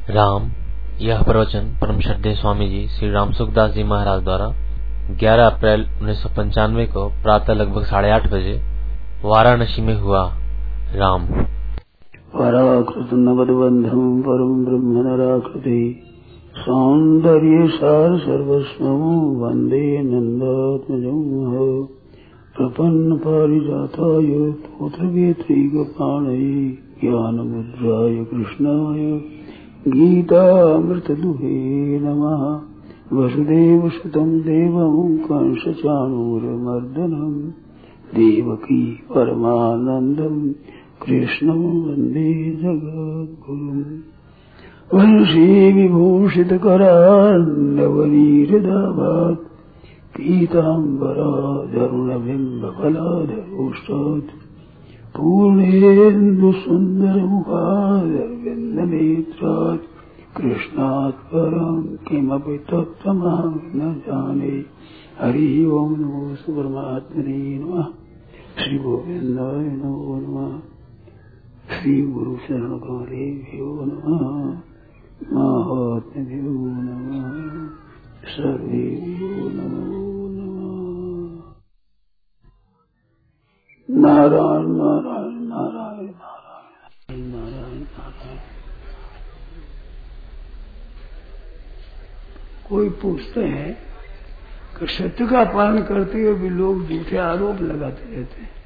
राम। यह प्रवचन परम श्रद्धेय स्वामी जी श्री राम सुखदास जी महाराज द्वारा 11 अप्रैल 1995 को प्रातः लगभग 8:30 बजे वाराणसी में हुआ। राम। पराकृत नवद्बंधम परम ब्रह्म नराकृति सौंदर्य सार सर्वस्वं वंदे नंदात्मजं प्रपन्न पारिजाताय तोत्रवेत्रैकपाणये ज्ञानमुद्राय कृष्णाय गीतामृतदुहे नमः। वसुदेवसुतं देवं कंसचाणूरमर्दनं देवकी परमानन्दं कृष्णं वन्दे जगद्गुरुम्। वंशी विभूषितकरान्नवनीहृदाभात् पीताम्बराधरुणबिम्बफलाधरोष्टात् पूर्णेन्दुसुन्दरमुखादरविन्दनेत्रात् कृष्णात् परं किमपि तत्त्वमहं न जाने। हरि ओं नमो परमात्मने नमः। श्री गोविंदाय नमो नमः। श्री गुरु शरण गौरेभ्यो नमः। महात्म्यो नमः। सर्वेभ्यो नमो नमः। नारायण नारायण नारायण नारायण नारायण नारायण। कोई पूछते हैं कि सत्य का पालन करते हुए भी लोग झूठे आरोप लगाते रहते हैं।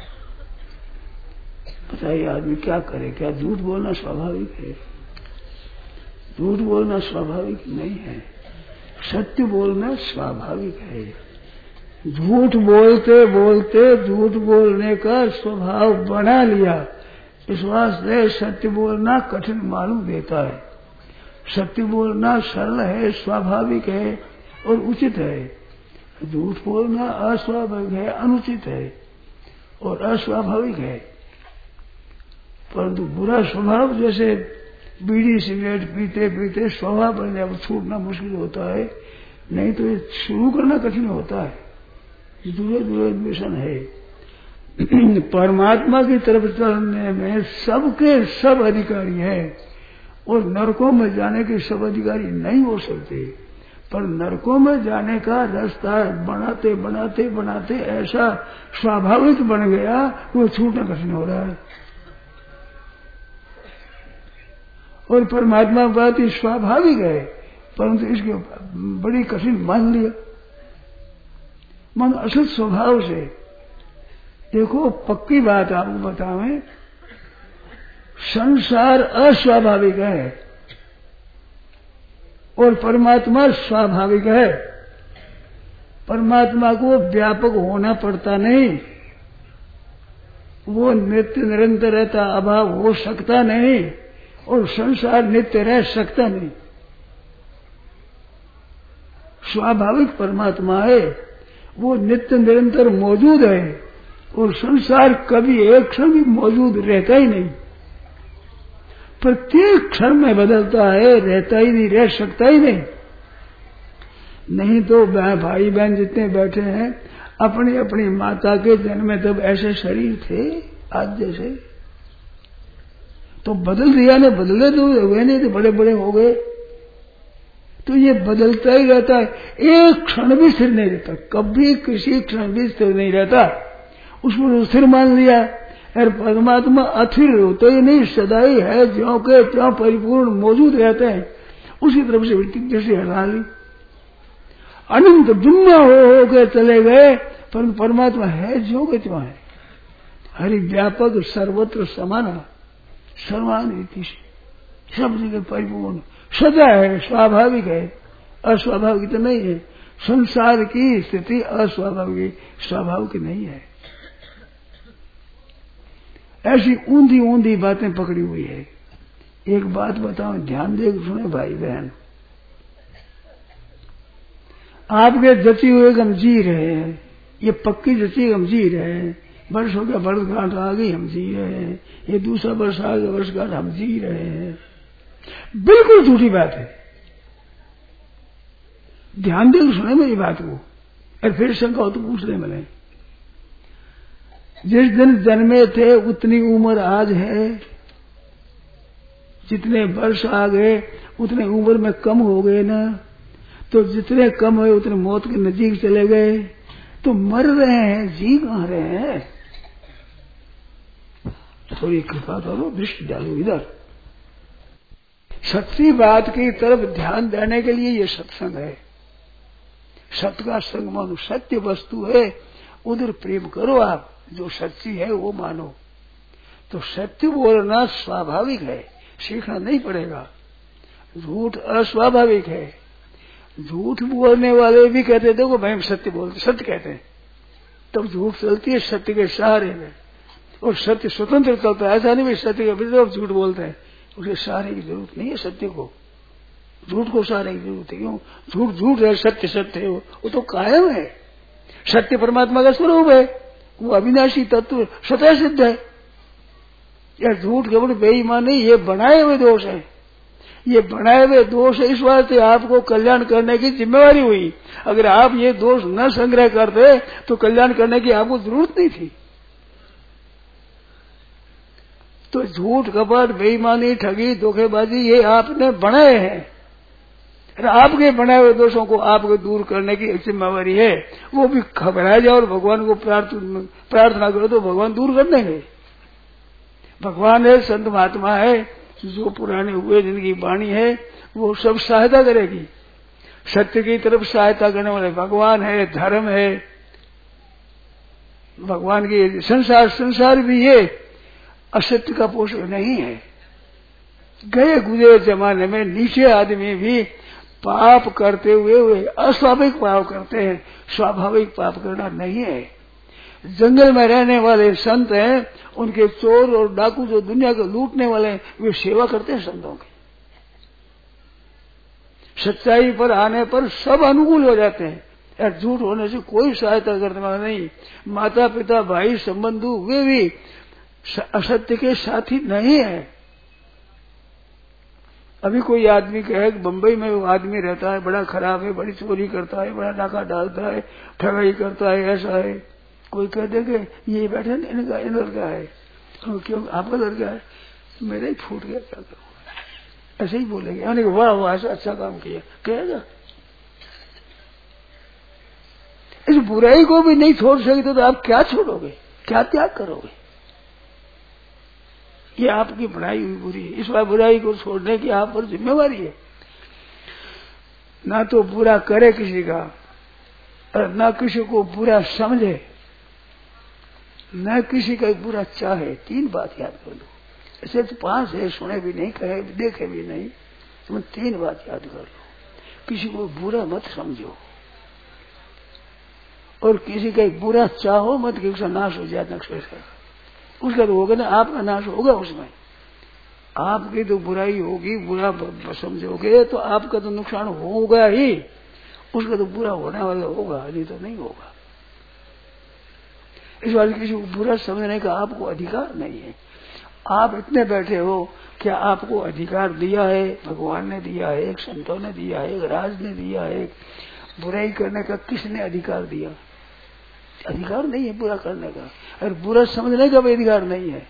बताइए आदमी क्या करे? क्या झूठ बोलना स्वाभाविक है? झूठ बोलना स्वाभाविक नहीं है, सत्य बोलना स्वाभाविक है। झूठ बोलते बोलते झूठ बोलने का स्वभाव बना लिया, इस वास्ते सत्य बोलना कठिन मालूम देता है। सत्य बोलना सरल है, स्वाभाविक है और उचित है। झूठ बोलना अस्वाभाविक है, अनुचित है और अस्वाभाविक है। परंतु बुरा स्वभाव, जैसे बीड़ी सिगरेट पीते पीते स्वभाव बन जाए, छूटना मुश्किल होता है, नहीं तो ये शुरू करना कठिन होता है। दूर व्यसन है। परमात्मा की तरफ चलने में सबके सब अधिकारी है और नरकों में जाने के सब अधिकारी नहीं हो सकते। पर नरकों में जाने का रास्ता बनाते बनाते बनाते ऐसा स्वाभाविक बन गया कि वो छूटना कठिन हो रहा है। और परमात्मा बात ही स्वाभाविक है, परंतु इसके बड़ी कठिन मान लिया। मन असल स्वभाव से देखो, पक्की बात आपको बतावें, संसार अस्वाभाविक है और परमात्मा स्वाभाविक है। परमात्मा को व्यापक होना पड़ता नहीं, वो नित्य निरंतर रहता, अभाव हो सकता नहीं और संसार नित्य रह सकता नहीं। स्वाभाविक परमात्मा है, वो नित्य निरंतर मौजूद है और संसार कभी एक क्षण भी मौजूद रहता ही नहीं। प्रत्येक क्षण में बदलता है, रहता ही नहीं, रह सकता ही नहीं। नहीं तो भाई बहन जितने बैठे हैं, अपनी अपनी माता के जन्म में तब ऐसे शरीर थे आज जैसे, तो बदल दिया ने, बदले तो हुए नहीं तो बड़े बड़े हो गए। तो ये बदलता ही रहता है, एक क्षण भी स्थिर नहीं रहता, कभी किसी क्षण भी स्थिर नहीं रहता। उसको स्थिर मान लिया। और परमात्मा अथिर होते ही नहीं, सदा ही है, ज्यों के त्यों परिपूर्ण मौजूद रहते हैं। उसी तरफ से वृत्ति जैसे हटा ली, अनंत दुनिया हो के चले गए, परंतु परमात्मा है ज्यों के त्यों है। हरि व्यापक सर्वत्र समान सर्वान्विति, सब जगह परिपूर्ण सदा है, स्वाभाविक है, अस्वाभाविक तो नहीं है। संसार की स्थिति अस्वाभाविक, स्वाभाविक नहीं है। ऐसी ऊंधी ऊंधी बातें पकड़ी हुई है। एक बात बताऊं, ध्यान दे सुने भाई बहन, आपके जची हुए हम जी रहे हैं, ये पक्की जची हम जी रहे हैं। वर्ष हो गया, वर्षगांठ आ गई, हम जी रहे हैं। ये दूसरा वर्ष आ गया, वर्षगांठ, हम जी रहे हैं। बिल्कुल झूठी बात है। ध्यान दे सुने मेरी बात को, और फिर शंका हो तो पूछ ले। मैंने जिस दिन जन्मे थे उतनी उम्र आज है, जितने वर्ष आ गए उतने उम्र में कम हो गए ना, तो जितने कम हुए उतने मौत के नजीक चले गए, तो मर रहे हैं, जी कहाँ रहे हैं। थोड़ी कृपा करो, दृष्टि डालो इधर। सच्ची बात की तरफ ध्यान देने के लिए ये सत्संग है। सत्य का संग मानो, सत्य वस्तु है उधर प्रेम करो। आप जो सच्ची है वो मानो। तो सत्य बोलना स्वाभाविक है, सीखना नहीं पड़ेगा। झूठ अस्वाभाविक है। झूठ बोलने वाले भी कहते देखो भाई हम सत्य बोलते, सत्य कहते हैं, तब झूठ चलती है सत्य के सहारे में, और सत्य स्वतंत्र चलता है। ऐसा नहीं भाई सत्य के विरुद्ध आप झूठ बोलते हैं, उसके सहारे की जरूरत नहीं है। सत्य को, झूठ को सहारे की जरूरत है। क्यों? झूठ झूठ है, सत्य सत्य है, वो तो कायम है। सत्य परमात्मा का स्वरूप है, वो अविनाशी तत्व स्वतः सिद्ध है। यह झूठ केवल बेईमान नहीं, ये बनाए हुए दोष है। ये बनाए हुए दोष है, इस वास्ते आपको कल्याण करने की जिम्मेवारी हुई। अगर आप ये दोष न संग्रह करते तो कल्याण करने की आपको जरूरत नहीं थी। तो झूठ कपट बेईमानी ठगी धोखेबाजी ये आपने बनाए हैं, और आपके बनाए हुए दोषों को आपको दूर करने की जिम्मेवारी है। वो भी घबरा जाओ और भगवान को प्रार्थना करो तो भगवान दूर कर देंगे। भगवान है, संत महात्मा है, जो पुराने हुए जिनकी वाणी है वो सब सहायता करेगी। सत्य की तरफ सहायता करने वाले भगवान है, धर्म है, भगवान की संसार भी ये असत्य का पोषण नहीं है। गए गुजरे जमाने में नीचे आदमी भी पाप करते हुए अस्वाभाविक पाप करते हैं, स्वाभाविक पाप करना नहीं है। जंगल में रहने वाले संत हैं, उनके चोर और डाकू जो दुनिया को लूटने वाले हैं, वे सेवा करते हैं संतों की। सच्चाई पर आने पर सब अनुकूल हो जाते हैं, यार झूठ होने से कोई सहायता करने वाला नहीं। माता पिता भाई संबंधु वे भी असत्य के साथी नहीं है। अभी कोई आदमी कहे कि बंबई में वो आदमी रहता है, बड़ा खराब है, बड़ी चोरी करता है, बड़ा डाका डालता है, ठगाई करता है, ऐसा है। कोई कह दे कि ये बैठे इनका लड़का है, क्यों आपका लड़का है, मेरा ही फूट गया, क्या करूँ, ऐसे ही बोलेंगे। यानी वाह वाह ऐसा अच्छा काम किया कहेगा। इस बुराई को भी नहीं छोड़ सकते तो आप क्या छोड़ोगे, क्या त्याग करोगे? ये आपकी बनाई हुई बुरी है। इस बार बुराई को छोड़ने की आप पर जिम्मेवारी है। ना तो बुरा करे किसी का, और ना किसी को बुरा समझे, न किसी का बुरा चाहे। 3 बात याद कर लो। ऐसे तो 5 है, सुने भी नहीं, कहे देखे भी नहीं, तुम 3 बात याद कर लो। किसी को बुरा मत समझो, और किसी का बुरा चाहो मत कि उसका नाश हो जाए नक्शे से। उसका तो होगा ना, आपका नाश होगा उसमें। आपकी तो बुराई होगी, बुरा समझोगे तो आपका तो नुकसान होगा ही, उसका तो बुरा होने वाला होगा, नहीं तो नहीं होगा। इस बार किसी को बुरा समझने का आपको अधिकार नहीं है। आप इतने बैठे हो, क्या आपको अधिकार दिया है? भगवान ने दिया है, एक संतों ने दिया है, एक राज ने दिया है। बुराई करने का किसने अधिकार दिया? अधिकार नहीं है बुरा करने का, और बुरा समझने का भी अधिकार नहीं है।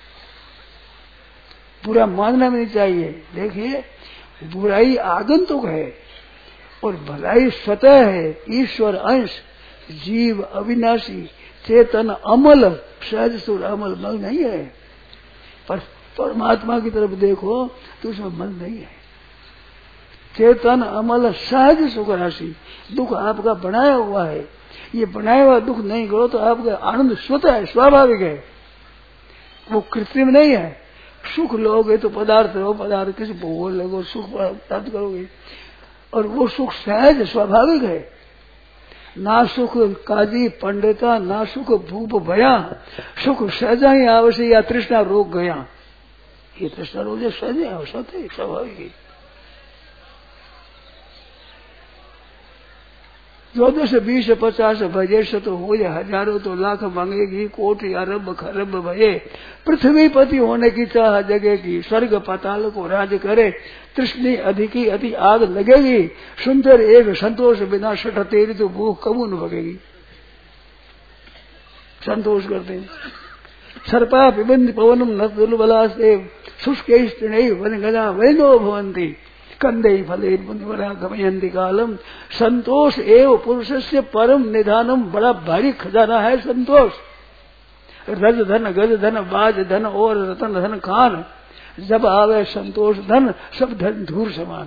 बुरा मानना भी नहीं चाहिए। देखिए, बुराई आगंतुक है और भलाई स्वतः है। ईश्वर अंश, जीव अविनाशी, चेतन अमल, सहज सुर अमल मल नहीं है। पर परमात्मा की तरफ देखो तो उसमें मल नहीं है। चेतन अमल सहज सुख राशि, दुख आपका बनाया हुआ है। ये बनाया हुआ दुख नहीं करो तो आपका आनंद स्वतः है, स्वाभाविक है, वो कृत्रिम नहीं है। सुख लोगे तो पदार्थ हो, पदार्थ किसी भोग लगो, सुख प्राप्त करोगे, और वो सुख सहज स्वाभाविक है। ना सुख काजी पंडिता, ना सुख भूप भया, सुख सहजा ही आवश्यक, या तृष्णा रोग गया। ये तृष्णा रोग सहज है, आवश्यक है, स्वाभाविक है। 14 से 20 से 50 भजे तो हो जाए, हजारों तो लाख मांगेगी, कोटि अरब खरब भये। पृथ्वी पति होने की चाह जगेगी, स्वर्ग पाताल को राज करे, तृष्णि अधिकी अति आग लगेगी। सुंदर एक संतोष बिना सठ तेरी तो भूख कबू न भगेगी। संतोष करते हैं, सर्पा पिबन्ति पवनम न दुर्बलास्ते शुष्के स्त्रीणै वनगजा वैनो भवन्ति कंदे फले मुनिवरा गमयन्ति कालम। संतोष एवं पुरुषस्य परम निधानम, बड़ा भारी खजाना है संतोष। रज धन गज धन बाज धन और रतन धन खान, जब आवे संतोष धन सब धन धूर समान।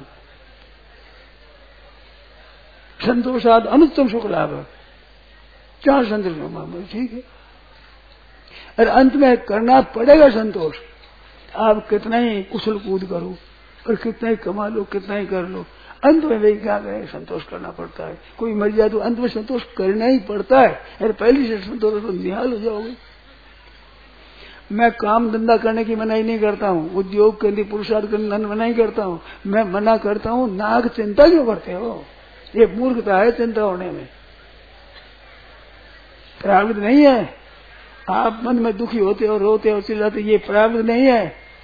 संतोषाद अनुत्तम सुख लाभ, क्या संतोष ठीक है। और अंत में करना पड़ेगा संतोष। आप कितना ही उछल कूद करो और कितना ही कमा लो, कितना ही कर लो, अंत में वही क्या करें, संतोष करना पड़ता है। कोई मर जाए तो अंत में संतोष करना ही पड़ता है। अरे पहले से संतोष तो निहाल हो जाओगे। मैं काम धंधा करने की मनाही नहीं करता हूँ, उद्योग के लिए पुरुषार्थ करने मनाही करता हूँ। मैं मना करता हूँ नाक चिंता क्यों करते हो, ये मूर्खता है चिंता होने में। प्रारब्ध नहीं है। आप मन में दुखी होते हो, रोते हो, चिल्लाते, ये प्रारब्ध नहीं है,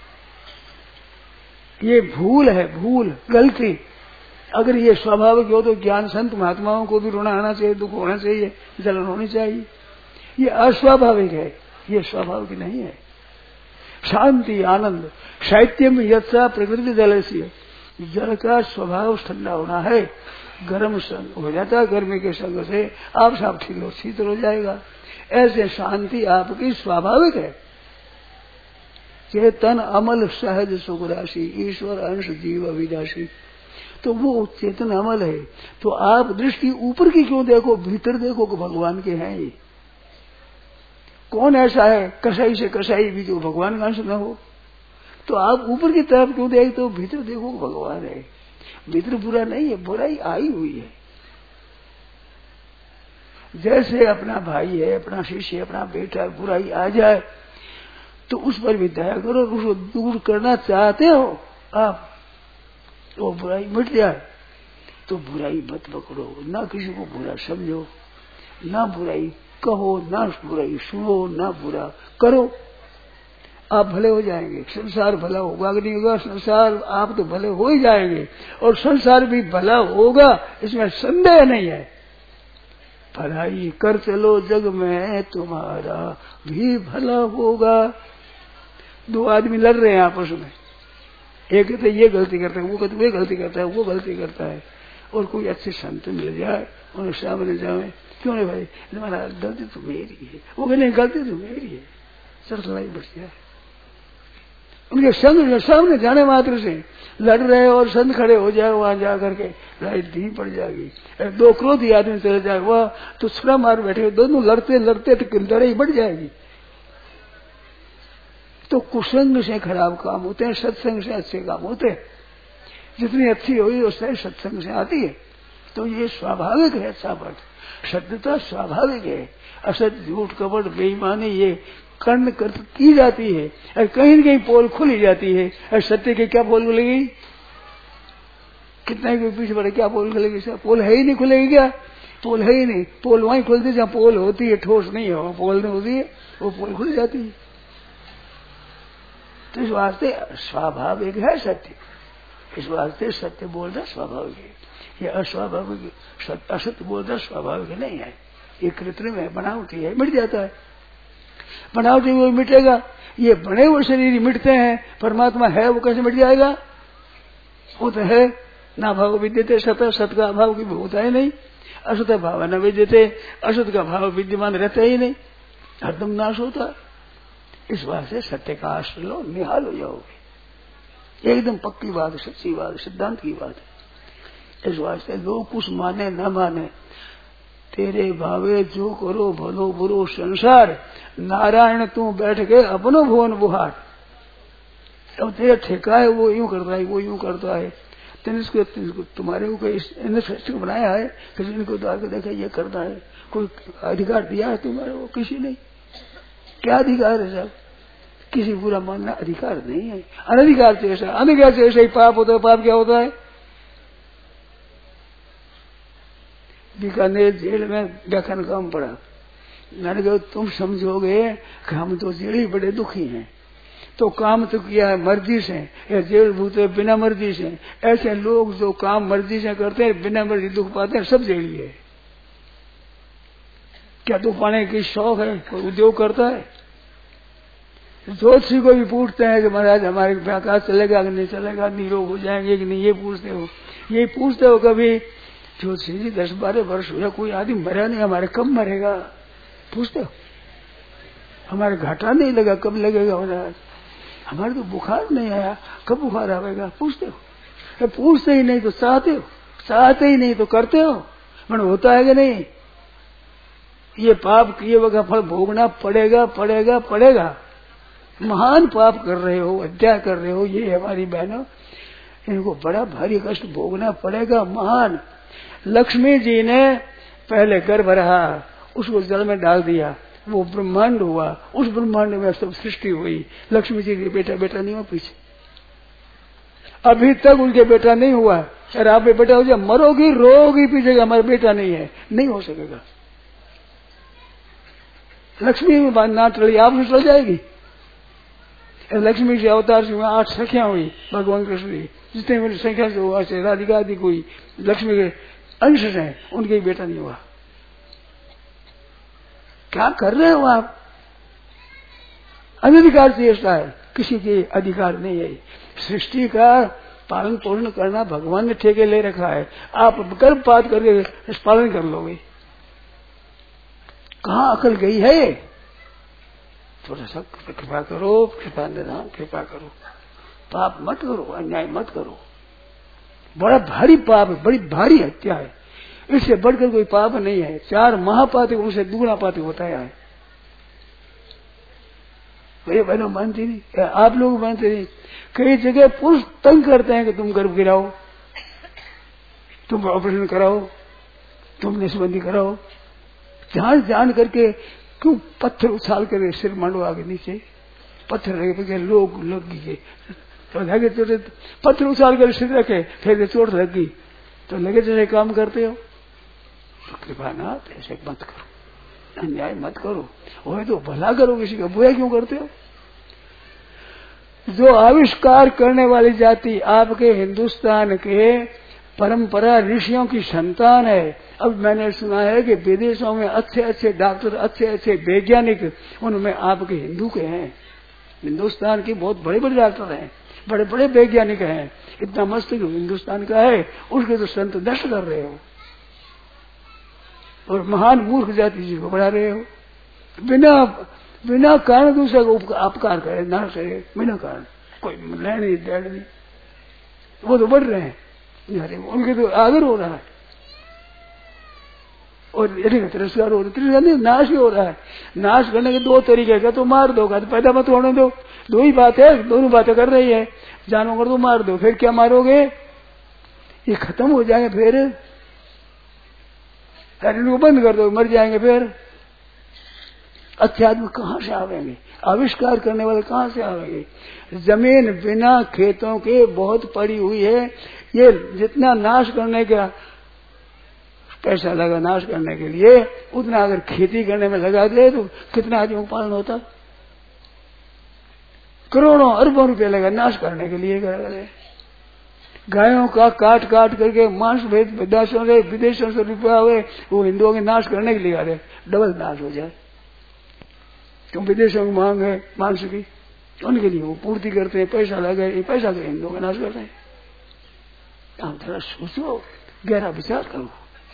ये भूल है, भूल, गलती। अगर ये स्वाभाविक हो तो ज्ञान संत महात्माओं को भी रोना आना चाहिए, दुख होना चाहिए, जलन होनी चाहिए। ये अस्वाभाविक है, ये स्वाभाविक नहीं है। शांति आनंद साहित्य में यथा प्रकृति जल से, जल का स्वभाव ठंडा होना है, गर्म हो जाता है, गर्मी के संग से आप साफ शीतल हो जाएगा। ऐसे शांति आपकी स्वाभाविक है। चेतन अमल सहज सुख राशि, ईश्वर अंश जीव अविनाशी। तो वो चेतन अमल है, तो आप दृष्टि ऊपर की क्यों देखो, भीतर देखो कि भगवान के हैं ये। कौन ऐसा है कसाई से कसाई भी जो भगवान का अंश न हो, तो आप ऊपर की तरफ क्यों देखते हो, भीतर देखो भगवान है। भीतर बुरा नहीं है, बुराई आई हुई है। जैसे अपना भाई है, अपना शिष्य, अपना बेटा, बुराई आ जाए तो उस पर भी दया करो। उसको दूर करना चाहते हो आप, तो बुराई मिट जाए तो बुराई मत पकड़ो, ना किसी को बुरा समझो, ना बुराई कहो, ना बुराई सुनो, ना बुरा करो। आप भले हो जाएंगे, संसार भला होगा कि नहीं होगा, संसार आप तो भले हो ही जाएंगे और संसार भी भला होगा, इसमें संदेह नहीं है। भलाई कर चलो जग में तुम्हारा भी भला होगा। दो आदमी लड़ रहे हैं आपस में, एक कहते ये गलती करता है, वो कहते वे गलती करता है, वो गलती करता है, और कोई अच्छे संत मिल जाए उन्हें सामने जाए, क्यों नहीं भाई तुम्हारा गलती तो मेरी है, वो कहते गलती तो मेरी है, सर लड़ाई बढ़ जाए। उनके संग सामने जाने मात्र से लड़ रहे और संत खड़े हो जाए, वहां जाकर के लड़ाई धी पड़ जाएगी। दो क्रोधी आदमी चले जाए वह तो छुरा मार बैठे, दोनों लड़ते लड़ते तो लड़ाई बढ़ जाएगी। तो कुसंग से खराब काम होते हैं, सत्संग से अच्छे काम होते हैं। जितनी अच्छी होगी उससे सत्संग से आती है। तो ये स्वाभाविक है, अच्छा बात सत्यता स्वाभाविक है। असत झूठ कपट बेईमानी ये कर्ण की जाती है, और कहीं न कहीं पोल खुली जाती है। और सत्य की क्या पोल खुलेगी, कितना के पीछे बढ़े क्या पोल खुलेगी, पोल है ही नहीं, खुलेगी क्या, पोल है ही नहीं। पोल वहीं खुलती जहाँ पोल होती है, ठोस नहीं है, पोल नहीं होती है, वो पोल खुल जाती है। तो इस वास्ते स्वाभाविक है सत्य, इस वास्ते सत्य बोलना स्वाभाविक है। ये अस्वाभाविक असत्य बोलना स्वाभाविक नहीं है, ये कृत्रिम है, बनावटी है, मिट जाता है। बनावटी वो मिटेगा, ये बने हुए शरीर मिटते हैं, परमात्मा है वो कैसे मिट जाएगा, वो तो है। ना भाव विद्यते सत, सत का अभाव की होता ही नहीं। असत भाव न विद्यते, असत का भाव विद्यमान रहता ही नहीं, हरदम नाश होता। इस बात से सत्य का आश्रय लो, निहाल हो जाओगे। एकदम पक्की बात, सच्ची बात, सिद्धांत की बात है। इस वास्ते लोग कुछ माने न माने, तेरे भावे जो करो भलो बुरो संसार, नारायण तू बैठ के अपनो भुवन बुहार। अब तेरा ठेका है, वो यूं करता है, वो यूं करता है, तुम्हारे को बनाया है, किसी को तो आगे देखा ये करता है, कोई अधिकार दिया है तुम्हारे को, किसी ने क्या अधिकार है साहब, किसी बुरा मानना अधिकार नहीं है। अनधिकार से ऐसा, अनधिकार से ऐसा ही पाप होता है। पाप क्या होता है, बीकानेर जेल में व्याख्यान काम पड़ा, मैंने कहा तुम समझोगे कि हम तो जेल ही बड़े दुखी हैं, तो काम तो किया है मर्जी से, या जेल भूते बिना मर्जी से। ऐसे लोग जो काम मर्जी से करते हैं, बिना मर्जी दुख पाते हैं, सब जेली है। क्या दुख पाने की शौक है, कोई उद्योग करता है, ज्योतिषी को भी पूछते हैं कि महाराज हमारे व्यापार चलेगा कि नहीं चलेगा, निरोग हो जाएंगे कि नहीं, ये पूछते हो। ये पूछते हो कभी ज्योतिषी जी 10-12 वर्ष हुआ कोई आदमी मरा नहीं, हमारे कब मरेगा पूछते हो। हमारे घाटा नहीं लगा, कब लगेगा महाराज। हमारे तो बुखार नहीं आया, कब बुखार आएगा पूछते हो। पूछते ही नहीं तो चाहते हो, चाहते ही नहीं तो करते हो, पर होता है कि नहीं। ये पाप किए वगैरह फल भोगना पड़ेगा पड़ेगा पड़ेगा। महान पाप कर रहे हो, अत्याचार कर रहे हो, ये हमारी बहनों, इनको बड़ा भारी कष्ट भोगना पड़ेगा। महान लक्ष्मी जी ने पहले गर्भ रहा, उसको जल में डाल दिया, वो ब्रह्मांड हुआ, उस ब्रह्मांड में सब सृष्टि हुई। लक्ष्मी जी के बेटा बेटा नहीं हुआ पीछे, अभी तक उनके बेटा नहीं हुआ। अरे आप बेटा हो जाए, मरोगी रोगी पीछे हमारा बेटा नहीं है, नहीं हो सकेगा। लक्ष्मी में बात ना टली, आपसे चल जाएगी। लक्ष्मी के अवतार से 8 सखियां हुई भगवान कृष्ण की, जितने मेरी संख्या से हुआ से राधिका आदि कोई लक्ष्मी के अंश है, उनके बेटा नहीं हुआ। क्या कर रहे हो आप? अनधिकार चेष्टा है, किसी के अधिकार नहीं है। सृष्टि का पालन पोषण करना भगवान ने ठेके ले रखा है, आप गर्भपात करके पालन कर लोगे। कहाँ अकल गई है? थोड़ा सा कृपा करो, कृपा निधान कृपा करो, पाप मत करो, अन्याय मत करो। बड़ा भारी पाप है, बड़ी भारी हत्या है, इससे बढ़कर कोई पाप नहीं है। 4 महापातक उनसे दुगुना पातक बताया है। ये बहनों मानती नहीं, आप लोग मानते नहीं। कई जगह पुरुष तंग करते हैं कि तुम गर्भ गिराओ, तुम ऑपरेशन कराओ, तुम नसबंदी कराओ, जान करके क्यों पत्थर उछाल कर सिर मांडो आगे नीचे, पत्थर रखे लोग लग गए तो लगे, तो पत्थर उछाल कर सिर रखे फिर चोट लग गई तो लगे जैसे काम करते हो। तो कृपा नाथ ऐसे मत करो, अन्याय मत करो, वो तो भला करो, किसी का बुरा क्यों करते हो? जो आविष्कार करने वाली जाति आपके हिंदुस्तान के परंपरा ऋषियों की संतान है। अब मैंने सुना है कि विदेशों में अच्छे अच्छे डॉक्टर, अच्छे अच्छे वैज्ञानिक, उनमें आपके हिंदू के हैं। हिंदुस्तान के बहुत बड़े बड़े डॉक्टर हैं, बड़े बड़े वैज्ञानिक हैं। इतना मस्त हिंदुस्तान का है, उसके तो संत नष्ट कर रहे हो और महान मूर्ख जाति जी को बढ़ा रहे हो। बिना कारण दूसरे को अपकार करे, ना करे, बिना कारण, कोई लेनी डेढ़ नहीं, वो तो बढ़ रहे हैं, उनके तो आदर हो रहा है और यदि तिरस्कार हो रहा है, तिरस्कार नहीं, नाश ही हो रहा है। नाश करने के 2 तरीके का, तो मार दो, तो पैदा मत होने दो, 2 ही बात है, दोनों बातें कर रही है। जानवर तो मार दो, फिर क्या मारोगे? ये खत्म हो जाएंगे, फिर इनको बंद कर दो, मर जाएंगे। फिर अच्छे आदमी कहाँ से आवेंगे? आविष्कार करने वाले कहाँ से आवेंगे? जमीन बिना खेतों के बहुत पड़ी हुई है, ये जितना नाश करने का पैसा लगा नाश करने के लिए, उतना अगर खेती करने में लगा दे तो कितना आदमियों का पालन होता? करोड़ों अरबों रुपए लगा नाश करने के लिए। गायों का काट काट करके मांस विदेशों से रुपया हुए, वो हिंदुओं के नाश करने के लिए आ रहे, डबल नाश हो जाए। क्यों? विदेशों की मांग है मांस की, उनके लिए वो पूर्ति करते हैं, पैसा लगे, ये पैसा के हिंदुओं का नाश करते हैं। आप थोड़ा सोचो, गहरा विचार करो।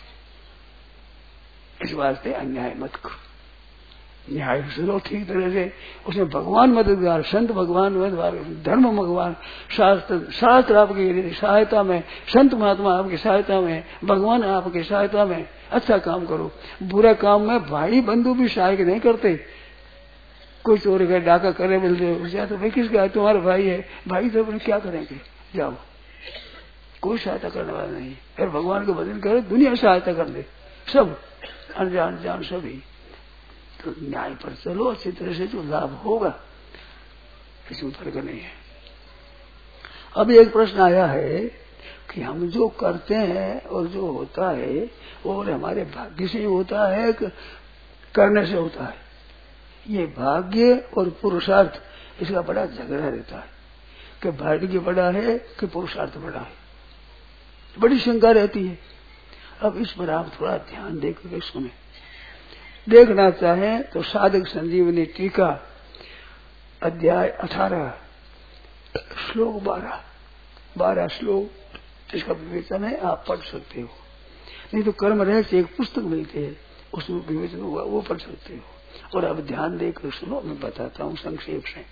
इस वास्ते अन्याय मत करो, न्याय सुनो ठीक तरह से। उसमें भगवान मददगार, संत भगवान मददगार, धर्म भगवान, शास्त्र आपकी सहायता में, संत महात्मा आपकी सहायता में, भगवान आपकी सहायता में। अच्छा काम करो, बुरा काम में भाई बंधु भी सहायक नहीं करते। कोई चोर गए, डाका करे, मिलते तो भाई किसका है? तुम्हारा भाई है, भाई तो क्या करेंगे? जाओ, कोई सहायता करने वाला नहीं। फिर भगवान को भजन करे, दुनिया सहायता कर दे, सब अनजान जान सभी। तो न्याय पर चलो अच्छी तरह से, जो लाभ होगा इसमें फर्क नहीं है। अब एक प्रश्न आया है कि हम जो करते हैं और जो होता है और हमारे भाग्य से होता है कि करने से होता है? ये भाग्य और पुरुषार्थ, इसका बड़ा झगड़ा रहता है कि भाग्य बड़ा है कि पुरुषार्थ बड़ा है, बड़ी शंका रहती है। अब इस पर आप थोड़ा ध्यान देकर सुने। देखना चाहें तो साधक संजीवनी टीका अध्याय 18 श्लोक 12 श्लोक इसका विवेचन है, आप पढ़ सकते हो। नहीं तो कर्म रहस्य एक पुस्तक मिलती है, उसमें विवेचन हुआ, वो पढ़ सकते हो। और अब ध्यान देकर सुनो, मैं बताता हूँ संक्षेप से।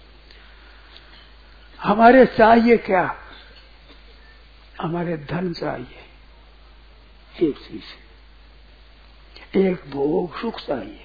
हमारे चाहिए क्या? हमारे धन चाहिए, एक चीज, एक भोग सुख चाहिए,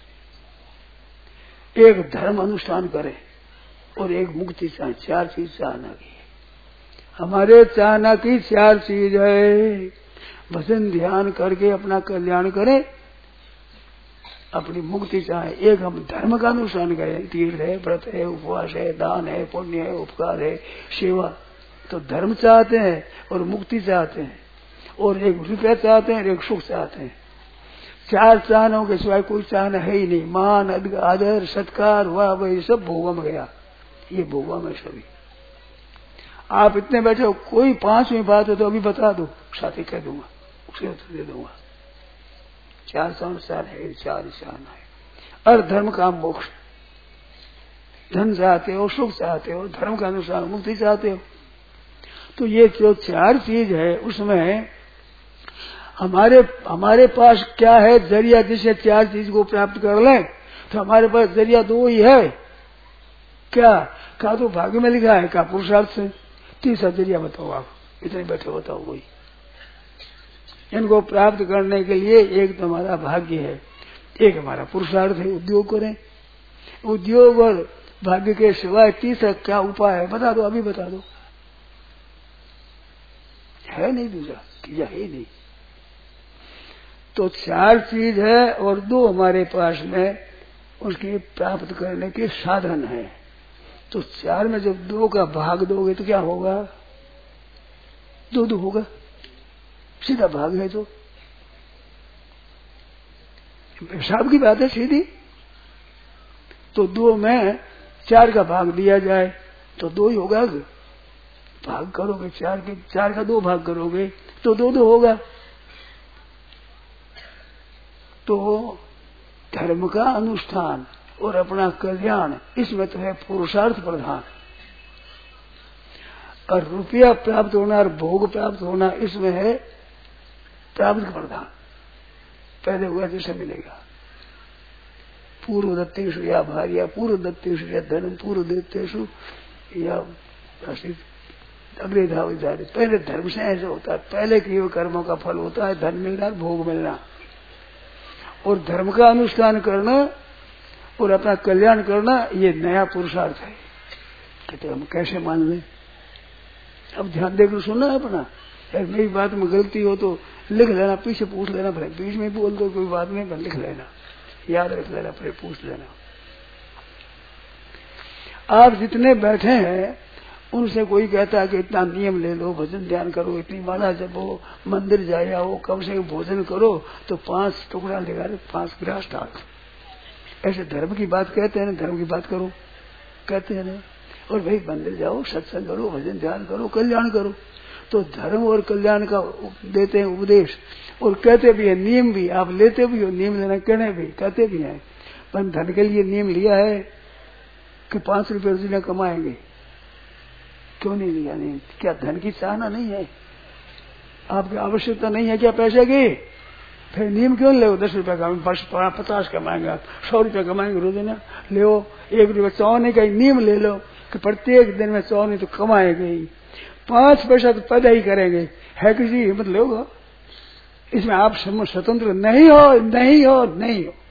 एक धर्म अनुष्ठान करे और एक मुक्ति चाहिए। 4 चीज चाहना की हमारे चाहना की 4 चीज है। भजन ध्यान करके अपना कल्याण करें, अपनी मुक्ति चाहे, एक हम धर्म का अनुष्ठान करें, तीर्थ है, व्रत है, उपवास है, दान है, पुण्य है, उपकार है, सेवा। तो धर्म चाहते हैं और मुक्ति चाहते हैं, और एक रुपया चाहते हैं और एक सुख चाहते हैं। 4 चाहनों के सिवाय कोई चाहना है ही नहीं। मान आदर सत्कार वाह वही सब भोगा में गया, ये भोगा में सभी। आप इतने बैठे हो, कोई 5वीं बात हो तो अभी बता दो, साथी कह दूंगा, उसके उत्तर दे दूंगा। 4 संसार है, 4 चाहना है। और धर्म का मोक्ष, धन चाहते हो, सुख चाहते हो, धर्म का अनुसार मुक्ति चाहते हो। तो ये जो 4 चीज है उसमें हमारे पास क्या है जरिया, जिससे 4 चीज को प्राप्त कर लें। तो हमारे पास जरिया 2 ही है। क्या? का तो भाग्य में लिखा है, का पुरुषार्थ से। तीसरा जरिया बताओ, आप इतने बैठे बताओ कोई। इनको प्राप्त करने के लिए एक तो हमारा भाग्य है, एक हमारा पुरुषार्थ है, उद्योग करें। उद्योग और भाग्य के सिवाय तीसरा क्या उपाय है बता दो, अभी बता दो। है नहीं दूसरा, किया है नहीं। तो 4 चीज है और 2 हमारे पास में उसकी प्राप्त करने के साधन है। तो 4 में जब 2 का भाग दोगे तो क्या होगा? 2 होगा, सीधा भाग है। तो हिसाब की बात है सीधी। तो 2 में 4 का भाग दिया जाए तो 2 ही होगा। भाग करोगे 4 का 2 भाग करोगे तो 2 होगा। तो धर्म का अनुष्ठान और अपना कल्याण, इसमें तो है पुरुषार्थ प्रधान। और रुपया प्राप्त होना और भोग प्राप्त होना, इसमें है प्राप्त प्रधान। पहले हुआ जैसे मिलेगा। पूर्व दत्तेषु या भार्या, पूर्व दत्तेषु या धर्म, पूर्व दत्तेषु या अग्रे धाव। पहले धर्म से ऐसा होता है, पहले किए हुए कर्मों का फल होता है धन मिलना, भोग मिलना। और धर्म का अनुष्ठान करना और अपना कल्याण करना, ये नया पुरुषार्थ है। कहते हम कैसे मान लें? अब ध्यान देकर सुनना है अपना। यार मेरी बात में गलती हो तो लिख लेना, पीछे पूछ लेना, फिर बीच में बोल दो, कोई बात नहीं, पर लिख लेना, याद रख लेना, फिर पूछ लेना। आप जितने बैठे हैं उनसे कोई कहता है कि इतना नियम ले लो, भजन ध्यान करो, इतनी माला जपो, मंदिर जाए आओ, कम से कम भोजन करो, तो 5 टुकड़ा लगा दे, 5 गिलास डाल। ऐसे धर्म की बात कहते हैं ना, धर्म की बात करो कहते हैं ना। और भाई मंदिर जाओ, सत्संग करो, भजन ध्यान करो, कल्याण करो। तो धर्म और कल्याण का देते हैं उपदेश, और कहते भी है नियम भी। आप लेते भी हो, नियम लेना कहने भी कहते भी हैं। पर धन के लिए नियम लिया है कि 5 रुपये रोजीना कमाएंगे, क्यों नहीं लिया? नहीं, क्या धन की चाहना नहीं है? आपकी आवश्यकता नहीं है क्या पैसे की? फिर नियम क्यों ले? 10 रुपया कमाएंगे, 50 कमाएंगे, आप 100 रुपया कमाएंगे रोजाना, ले 1 रुपया चौने का नियम ले लो कि प्रत्येक दिन में चौने तो कमाएंगे ही, 5 पैसा तो पैदा ही करेंगे। है किसी हिम्मत लोग? इसमें आप स्वतंत्र नहीं हो, नहीं हो, नहीं हो।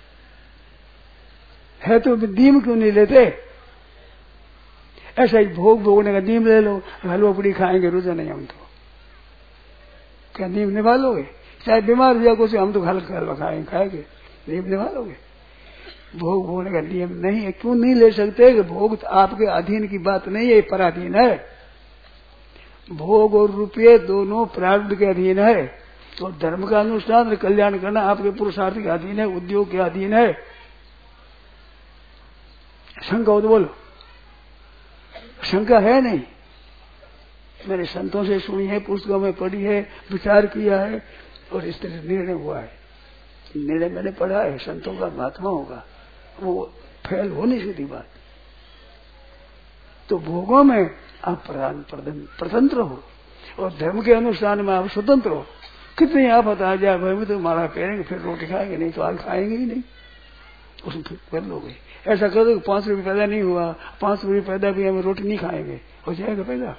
है तो नियम क्यों नहीं लेते? ऐसा ही भोग भोगने का नियम ले लो, हलवा पूरी खाएंगे रोजाना, हम तो क्या नियम निभा लोगे? चाहे बीमार हो जाए कुछ, हम तो हलवा खाएंगे, नियम निभा लोगे? भोग भोगने का नियम नहीं है। क्यों नहीं ले सकते? कि भोग तो आपके अधीन की बात नहीं है, पराधीन है। भोग और रुपये दोनों प्रारब्ध के अधीन है। तो धर्म का अनुष्ठान और कल्याण करना आपके पुरुषार्थ के अधीन है, उद्योग के अधीन है। शंका हो तो बोलो। शंका है नहीं? मैंने संतों से सुनी है, पुस्तकों में पढ़ी है, विचार किया है, और इस तरह निर्णय हुआ है। निर्णय मैंने पढ़ा है, संतों का महात्मा होगा, वो फैल हो नहीं सीधी बात। तो भोगों में आप स्वतंत्र हो और धर्म के अनुष्ठान में आप स्वतंत्र हो। कितनी आफत आ जाए भाई में तो माला फेरेंगे फिर रोटी खाएंगे, नहीं तो आज खाएंगे ही नहीं, उसमें फिर कर लोगे। ऐसा कर दो 5 रुपये पैदा नहीं हुआ, 5 रुपये पैदा भी हमें रोटी नहीं खाएंगे, हो जाएगा पैदा?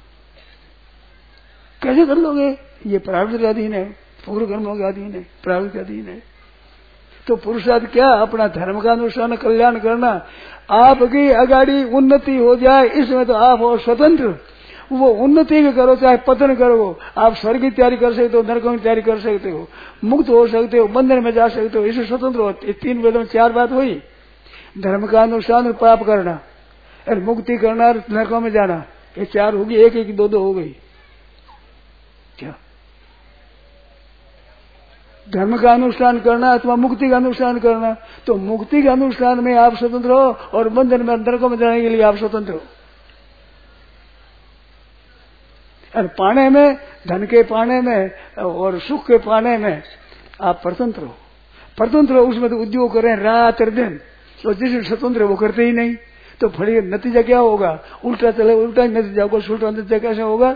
कैसे कर लोगे? ये प्रारब्ध का अधीन है, पूर्व कर्मों के अधीन है, प्रारब्ध के अधीन है। तो पुरुषार्थ क्या? अपना धर्म का अनुष्ठान कल्याण करना, आपकी अगाड़ी उन्नति हो जाए, इसमें तो आप हो स्वतंत्र। वो उन्नति भी करो चाहे पतन करो, आप स्वर्ग की तैयारी कर सकते हो, नरकों की तैयारी कर सकते हो, मुक्त हो सकते हो, बंधन में जा सकते हो, इससे स्वतंत्र हो। 3 वेदों में 4 बात हुई, धर्म का अनुष्ठान और पाप करना और मुक्ति करना और नरकों में जाना, ये 4 होगी, 1 2 हो गई। क्या धर्म का अनुष्ठान करना अथवा मुक्ति का अनुष्ठान करना? तो मुक्ति के अनुष्ठान में आप स्वतंत्र हो और बंधन में नरकों में जाने के लिए आप स्वतंत्र हो। और पाने में, धन के पाने में और सुख के पाने में आप स्वतंत्र हो। स्वतंत्र हो उसमें तो उद्योग करें रात और दिन, तो जिस स्वतंत्र वो करते ही नहीं, तो फल नतीजा क्या होगा? उल्टा चले उल्टा ही नतीजा होगा। उल्टा नतीजा कैसे होगा?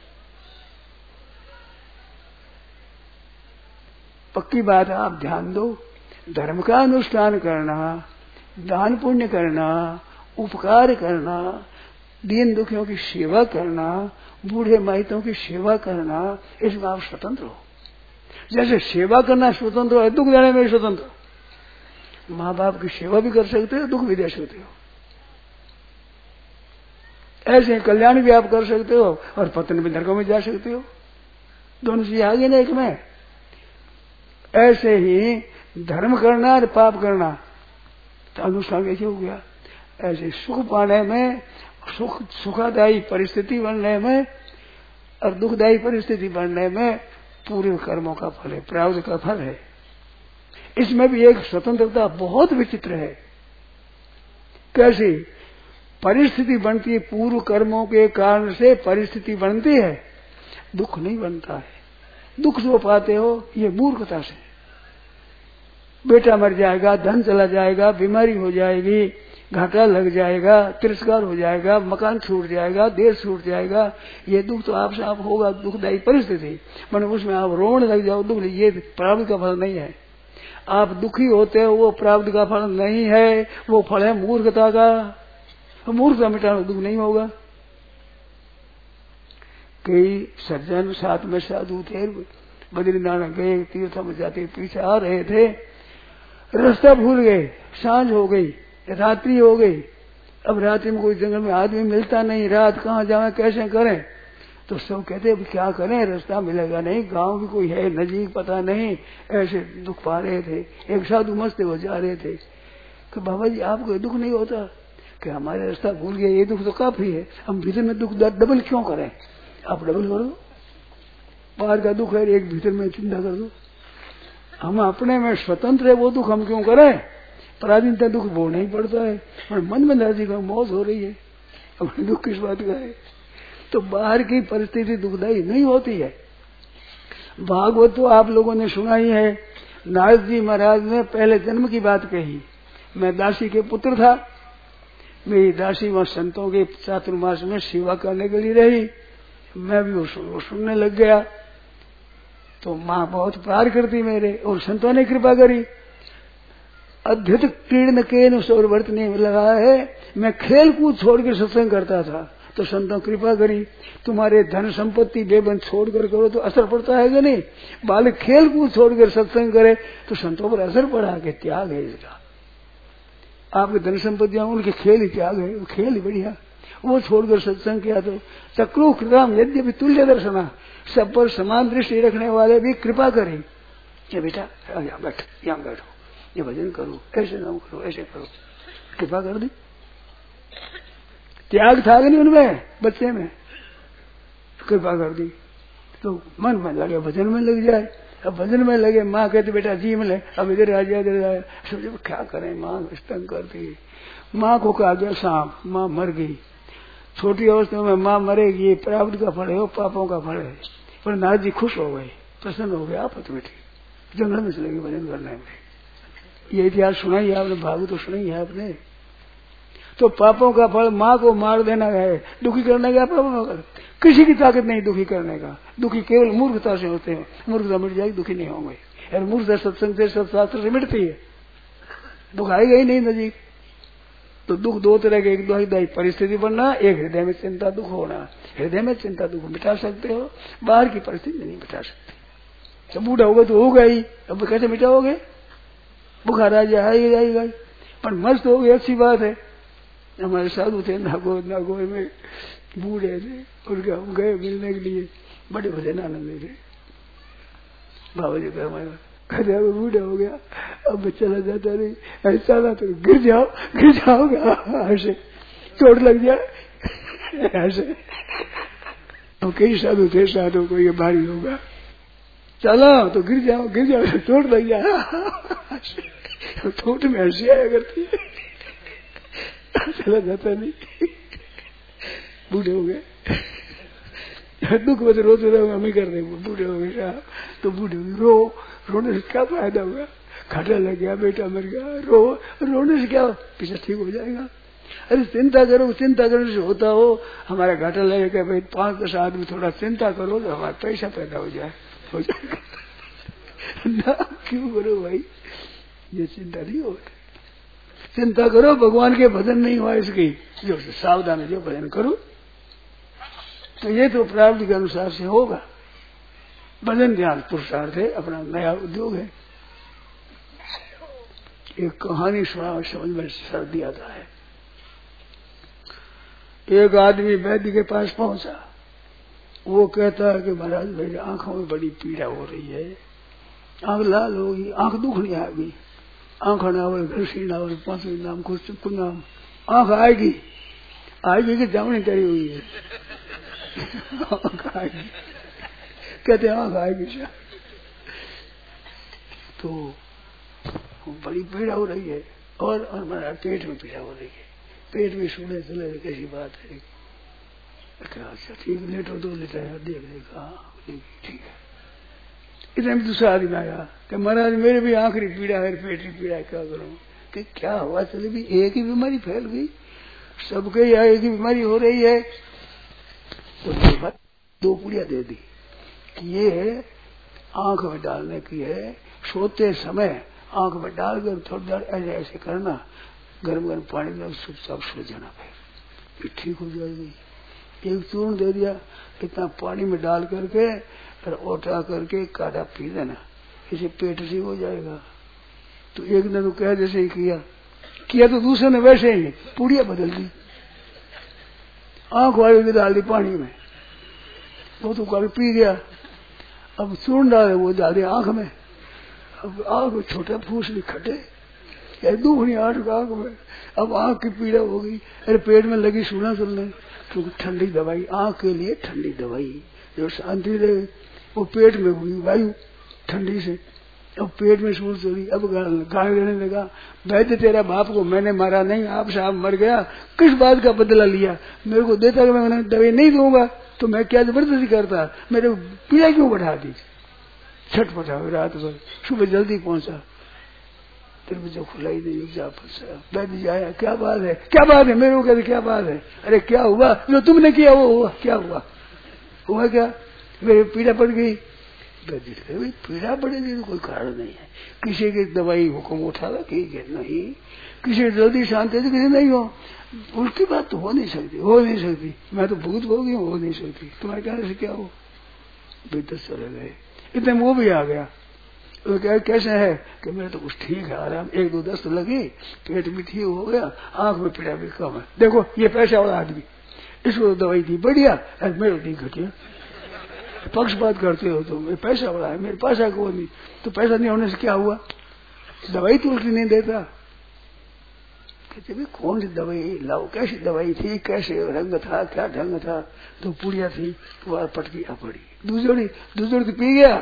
पक्की बात आप ध्यान दो, धर्म का अनुष्ठान करना, दान पुण्य करना, उपकार करना, दीन दुखियों की सेवा करना, बूढ़े माइतों की सेवा करना, इसमें आप स्वतंत्र हो। जैसे सेवा करना स्वतंत्र है, दुख देने में स्वतंत्र। माँ बाप की सेवा भी कर सकते हो, दुख भी दे सकते हो। ऐसे कल्याण भी आप कर सकते हो और पतन भी नरकों में जा सकते हो। दोनों चीजें आगे ना एक में। ऐसे ही धर्म करना और पाप करना तो अनुष्ठान कैसे हो गया? ऐसे सुख पाने में, सुखदायी परिस्थिति बनने में और दुखदायी परिस्थिति बनने में पूरे कर्मों का फल है, प्रारब्ध का फल है। इसमें भी एक स्वतंत्रता बहुत विचित्र है। कैसी परिस्थिति बनती है? पूर्व कर्मों के कारण से परिस्थिति बनती है, दुख नहीं बनता है। दुख जो पाते हो ये मूर्खता से। बेटा मर जाएगा, धन चला जाएगा, बीमारी हो जाएगी, घाटा लग जाएगा, तिरस्कार हो जाएगा, मकान छूट जाएगा, देश छूट जाएगा, ये दुख तो आपसे आप होगा, दुखदायी परिस्थिति। मैंने उसमें आप रोने लग जाओ, दुख, ये प्रारब्ध का फल नहीं है। आप दुखी होते हो वो प्रारब्ध का फल नहीं है, वो फल है मूर्खता का। मूर्खता मिटाना दुख नहीं होगा। कई सज्जन साथ में साधु थे, बद्रीनाथ गए, तीर्थ में जाते, पीछे आ रहे थे, रास्ता भूल गए, सांझ हो गई, रात्रि हो गई। अब रात्रि में कोई जंगल में आदमी मिलता नहीं, रात कहाँ जाए, कैसे करें? तो सब कहते अब क्या करें, रास्ता मिलेगा नहीं, गांव भी कोई है नजीक पता नहीं, ऐसे दुख पा रहे थे। एक साधु मस्त हो जा रहे थे कि बाबा जी आपको दुख नहीं होता? कि हमारे रास्ता भूल गए, ये दुख तो काफी है, हम भीतर में दुख डबल क्यों करें? आप डबल करो, बाहर का दुख है एक भीतर में चिंता कर दो। हम अपने में स्वतंत्र है, वो दुख हम क्यों करें? पराधीनता दुख वो नहीं पड़ता है, और मन में राजी का मौज हो रही है, अब दुख किस बात का है? तो बाहर की परिस्थिति दुखदायी नहीं होती है। भागवत तो आप लोगों ने सुना ही है। नारद जी महाराज ने पहले जन्म की बात कही। मैं दासी के पुत्र था, मेरी दासी वहां संतों के चातुर्मास में सेवा करने के लिए रही, मैं भी वो सुनने लग गया। तो माँ बहुत प्यार करती मेरे, और संतों ने कृपा करी। अद्भुत क्रीड़न के सौरवर्तने में लगा है, मैं खेल कूद छोड़ के सत्संग करता था, तो संतों कृपा करी। तुम्हारे धन संपत्ति बेबंद छोड़कर करो तो असर पड़ता है कि नहीं? बालक खेल कूद छोड़कर सत्संग करे तो संतों पर असर पड़ा कि त्याग है इसका। आपके धन संपत्तियां उनके खेल ही त्याग है, खेल ही बढ़िया। वो छोड़कर सत्संग किया तो चक्रो कृताम यद्यपि तुल्य दर्शना, सब पर समान दृष्टि रखने वाले भी कृपा करें। ये बेटा यहाँ बैठो, यहाँ बैठो, ये भजन करो, ऐसे नाम करो, ऐसे करो, कृपा कर दी। त्याग था नहीं उनमें, बच्चे में, कृपा कर दी। तो मन में लगे, भजन में लग जाए। अब भजन में लगे, माँ कहती बेटा जी मिले, अब इधर आ जाए, इधर आए। सोचे क्या करें, माँ तंग करती। माँ को कहा गया सांप, माँ मर गई। छोटी अवस्था में माँ मरेगी, ये प्रारब्ध का फल है, वो पापों का फल है। पर नारद जी खुश हो गए, प्रसन्न हो गए, आपत बैठी, जंगल में चले गए भजन करने में। ये इतिहास सुना ही आपने, भागवत तो सुना ही है आपने। तो पापों का फल माँ को मार देना है, दुखी करने का पापों का किसी की ताकत नहीं दुखी करने का। दुखी केवल मूर्खता से होते हैं, मूर्खता मिट जाएगी दुखी नहीं होंगे। और मूर्खता सत्संग से सत्शास्त्र से मिटती है, दुख आएगा ही नहीं नजीक। तो दुख दो तरह के, एक दुखदायी परिस्थिति बनना, एक हृदय में चिंता दुख होना। हृदय में चिंता दुख मिटा सकते हो, बाहर की परिस्थिति नहीं मिटा सकते। जब बूढ़ा होगा तो होगा ही, अब कैसे मिटाओगे? बुखार आ जाएगा, पर मस्त हो गई अच्छी बात है। हमारे साधु थे नागौर में, बूढ़े थे, उनके हम गए मिलने के लिए, बड़े भजन आनंद थे। बाबा जी का हमारा कहते अब बूढ़ा हो गया, अब चला जाता नहीं, ऐसा ना तो गिर जाओगे, ऐसे चोट लग जाए ऐसे। तो कई साधु थे, साधु को ये भारी होगा, चलो तो गिर जाओ तो चोट लग जाए, चोट में हंसी आया करती है, चला जाता नहीं। बूढ़े हो गए, दुख में रोते रहो, हम ही कर देंगे। बूढ़े हो गए साहब, तो बूढ़े रोने से क्या फायदा होगा? घाटा लग गया, बेटा मर गया, रोने से क्या पीछे ठीक हो जाएगा? अरे चिंता करो, चिंता करने से होता हो। हमारा घाटा लगेगा भाई 5-10 आदमी थोड़ा चिंता करो तो हमारा पैसा पैदा हो जाएगा ना, क्यों करो भाई? ये चिंता नहीं होती। चिंता करो, भगवान के भजन नहीं हुआ इसकी, जो सावधान है, जो भजन करो तो ये तो प्रारब्ध के अनुसार से होगा। भजन ध्यान पुरुषार्थ है, अपना नया उद्योग है। एक कहानी सुना, समझ में सर्दी आता है। एक आदमी वैद्य के पास पहुंचा, वो कहता है कि महाराज मेरी आंखों में बड़ी पीड़ा हो रही है, आंख लाल होगी, आंख दुखनी आएगी, आंख नावल घसी नावल पांचवी नाम कुछ नाम, आंख आएगी कि जामनी करी हुई है आंख आएगी, कहते आंख आएगी। तो बड़ी पीड़ा हो रही है, और हमारा पेट में पीड़ा हो रही है, पेट में सूढ़े चले, कैसी बात है? अच्छा ठीक, लेटो दो लेटर देखा, ठीक है। इतने में दूसरा आदमी आया कि महाराज मेरे भी आखिरी पीड़ा है, पेट की पीड़ा, क्या करूं? कि क्या हुआ? चले भी एक ही बीमारी फैल गई, सबके यहाँ एक ही बीमारी हो रही है। तो 2 पुड़िया दे दी, ये आंख में डालने की है, सोते समय आंख में डालकर थोड़ी देर ऐसे ऐसे करना, गर्म गर्म पानी में चुपचाप सो जाना, फिर ठीक हो जाएगी। एक चूर्ण दे दिया, इतना पानी में डाल करके और ओटा करके काढ़ा पी देना, इसे पेट ठीक हो जाएगा। तो एक ने तो कह जैसे ही किया तो दूसरे ने वैसे ही पुड़िया बदल दी, आंख वाले ने डाल दी पानी में, वो तो कभी पी गया। अब चूर्ण डाले, वो डाल दिया आंख में, अब आंख में छोटा फूस निखटे, दुखनी आंख में, अब आंख की पीड़ा हो गई। अरे पेट में लगी सूना चलने, क्योंकि ठंडी दवाई, आंख के लिए ठंडी दवाई जो शांति दे, वो पेट में हुई वायु ठंडी से, अब पेट में सूर चली। अब गाने देने लगा, वैद्य तेरा बाप को मैंने मारा नहीं, आप साहब मर गया, किस बात का बदला लिया? मेरे को देता कि मैं दवाई नहीं दूंगा तो मैं क्या जबरदस्ती करता, मेरे पीड़ा क्यों बढ़ा दी? छटपटा हुई रात भर, सुबह जल्दी पहुंचा, दरवाजा खुला ही नहीं, जा फंसा। वैद्य आया, क्या बात है, क्या बात है? मेरे को कहते क्या बात है? अरे क्या हुआ? जो तुमने किया वो हुआ। क्या हुआ क्या? मेरी पीड़ा पड़ गई। वैद्य पीड़ा पड़ेगी तो कोई कारण नहीं है, किसी की दवाई हुक्म उठा था कि नहीं, किसी जल्दी शांति है, किसी नहीं हो, उसकी बात तो हो नहीं सकती, मैं तो भूत हो गई हूँ, हो नहीं सकती, तुम्हारे कहने से क्या हो? भीतर चले गए, इतने मुंह भी आ गया। तो क्या कैसे है कि मेरे तो कुछ ठीक है, आराम, 1-2 दस्त लगी, पेट भी ठीक हो गया, आंख में पीड़ा भी कम है। देखो ये पैसा वाला आदमी, इसको दवाई दी बढ़िया, मेरे दी घटिया। पक्षपात करते हो तुम, पैसा वाला है, मेरे पास है को नहीं, तो पैसा नहीं होने से क्या हुआ? दवाई तो उसकी नहीं देता। कहते भाई कौन सी दवाई लाओ, कैसी दवाई थी, कैसे रंग था, क्या ढंग था? तो पुड़िया थी, वो पटकी आ पड़ी, दूसरी तो पी गया।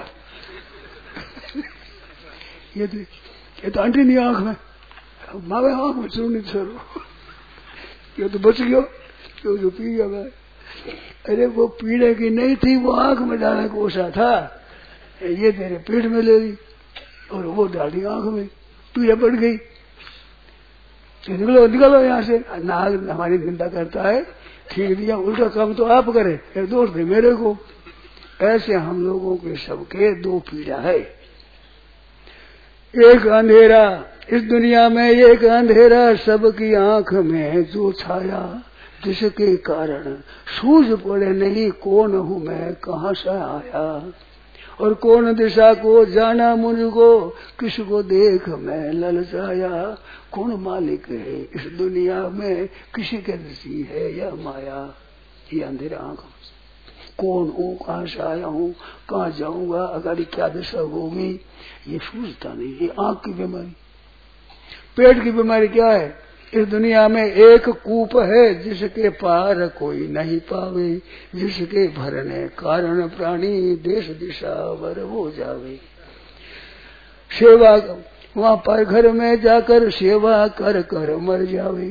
ये तो आंटी नहीं आंख में, मावे आंख में चूर्णी छोड़ो, ये तो बच गयो, क्यों जो पी गया मैं। अरे वो पीड़े की नहीं थी, वो आंख में डालने को ओसा था, ये तेरे पेट में ले ली और वो डाल दी आंख में, पीड़ा बढ़ गई। निकलो निकलो यहाँ से। नाग हमारी निंदा करता है, ठीक दिया, उल्टा काम तो आप करे, एक दोष दे मेरे को। ऐसे हम लोगों के सबके दो पीड़ा है। एक अंधेरा इस दुनिया में, एक अंधेरा सबकी आंख में जो छाया, जिसके कारण सूझ पड़े नहीं कौन हूँ मैं, कहाँ से आया, और कौन दिशा को जाना मुझको, किसको देख मैं ललचाया। कौन मालिक है इस दुनिया में, किसी के नसी है या माया। ये अंधेरा आंख, कौन हूँ, कहाँ से आया हूँ, कहाँ जाऊंगा, अगर क्या दशा होगी, ये सूझता नहीं। ये आंख की बीमारी। पेट की बीमारी क्या है? इस दुनिया में एक कूप है, जिसके पार कोई नहीं पावे, जिसके भरने कारण प्राणी देश दिशा वर हो जावे। सेवा वहाँ पर घर में जाकर सेवा कर कर मर जावे।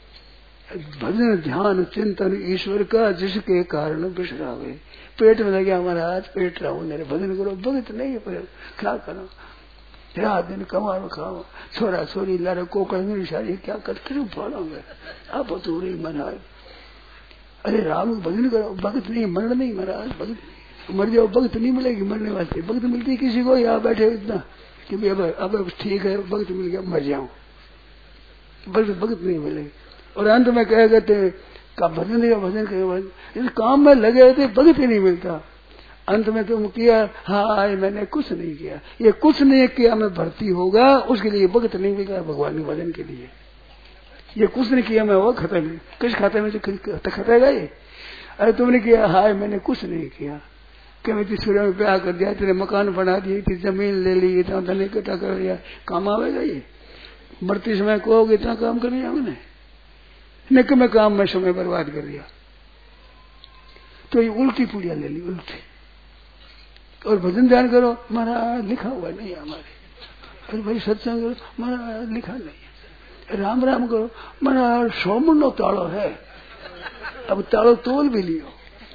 भजन ध्यान चिंतन ईश्वर का, जिसके कारण बिसरावे। पेट में लगे महाराज, पेट रहो मेरे, भजन करो, भगत नहीं है, पर क्या करो, रात दिन कमाओ खाओ, छोरा छोरी लारे कोकड़ मेरी सारी, क्या कर क्यों भाड़ोगे आप तो रही महाराज। अरे राम भजन करो, भगत नहीं, मरण नहीं महाराज, भगत मर जाओ, भगत नहीं मिलेगी मरने वास्ते। भगत मिलती किसी को, यहाँ बैठे इतना कि अब ठीक है भगत मिल गया, मर जाऊं, भगत नहीं मिलेगी। और अंत में कह कहते का भजन नहीं, भजन के इस काम में लगे थे, भगत ही नहीं मिलता। अंत में तुम किया, हाँ मैंने कुछ नहीं किया, ये कुछ नहीं किया मैं भर्ती होगा, उसके लिए भगत नहीं मिलेगा भगवान के भजन के लिए। ये कुछ नहीं किया मैं वो खत्म, किस खाते में खतेगा ये। अरे तुमने किया, हाय मैंने कुछ नहीं किया, कि मैं सूर्य में ब्याह कर दिया, तेरे मकान बना दिए, तेरी जमीन ले ली, इतना धन इकट्ठा कर लिया, काम आवेगा ये? मरते समय कहोगे इतना काम कर लिया मैंने, निक में काम में समय बर्बाद कर दिया। तो ये उल्टी पुड़िया ले ली, उल्टी। और भजन ध्यान करो, महाराज लिखा हुआ नहीं हमारे। अरे भाई सत्संग करो, महाराज लिखा नहीं। राम राम करो, महाराज 100 मुंडो ताड़ो है, अब ताड़ो तोल भी लियो।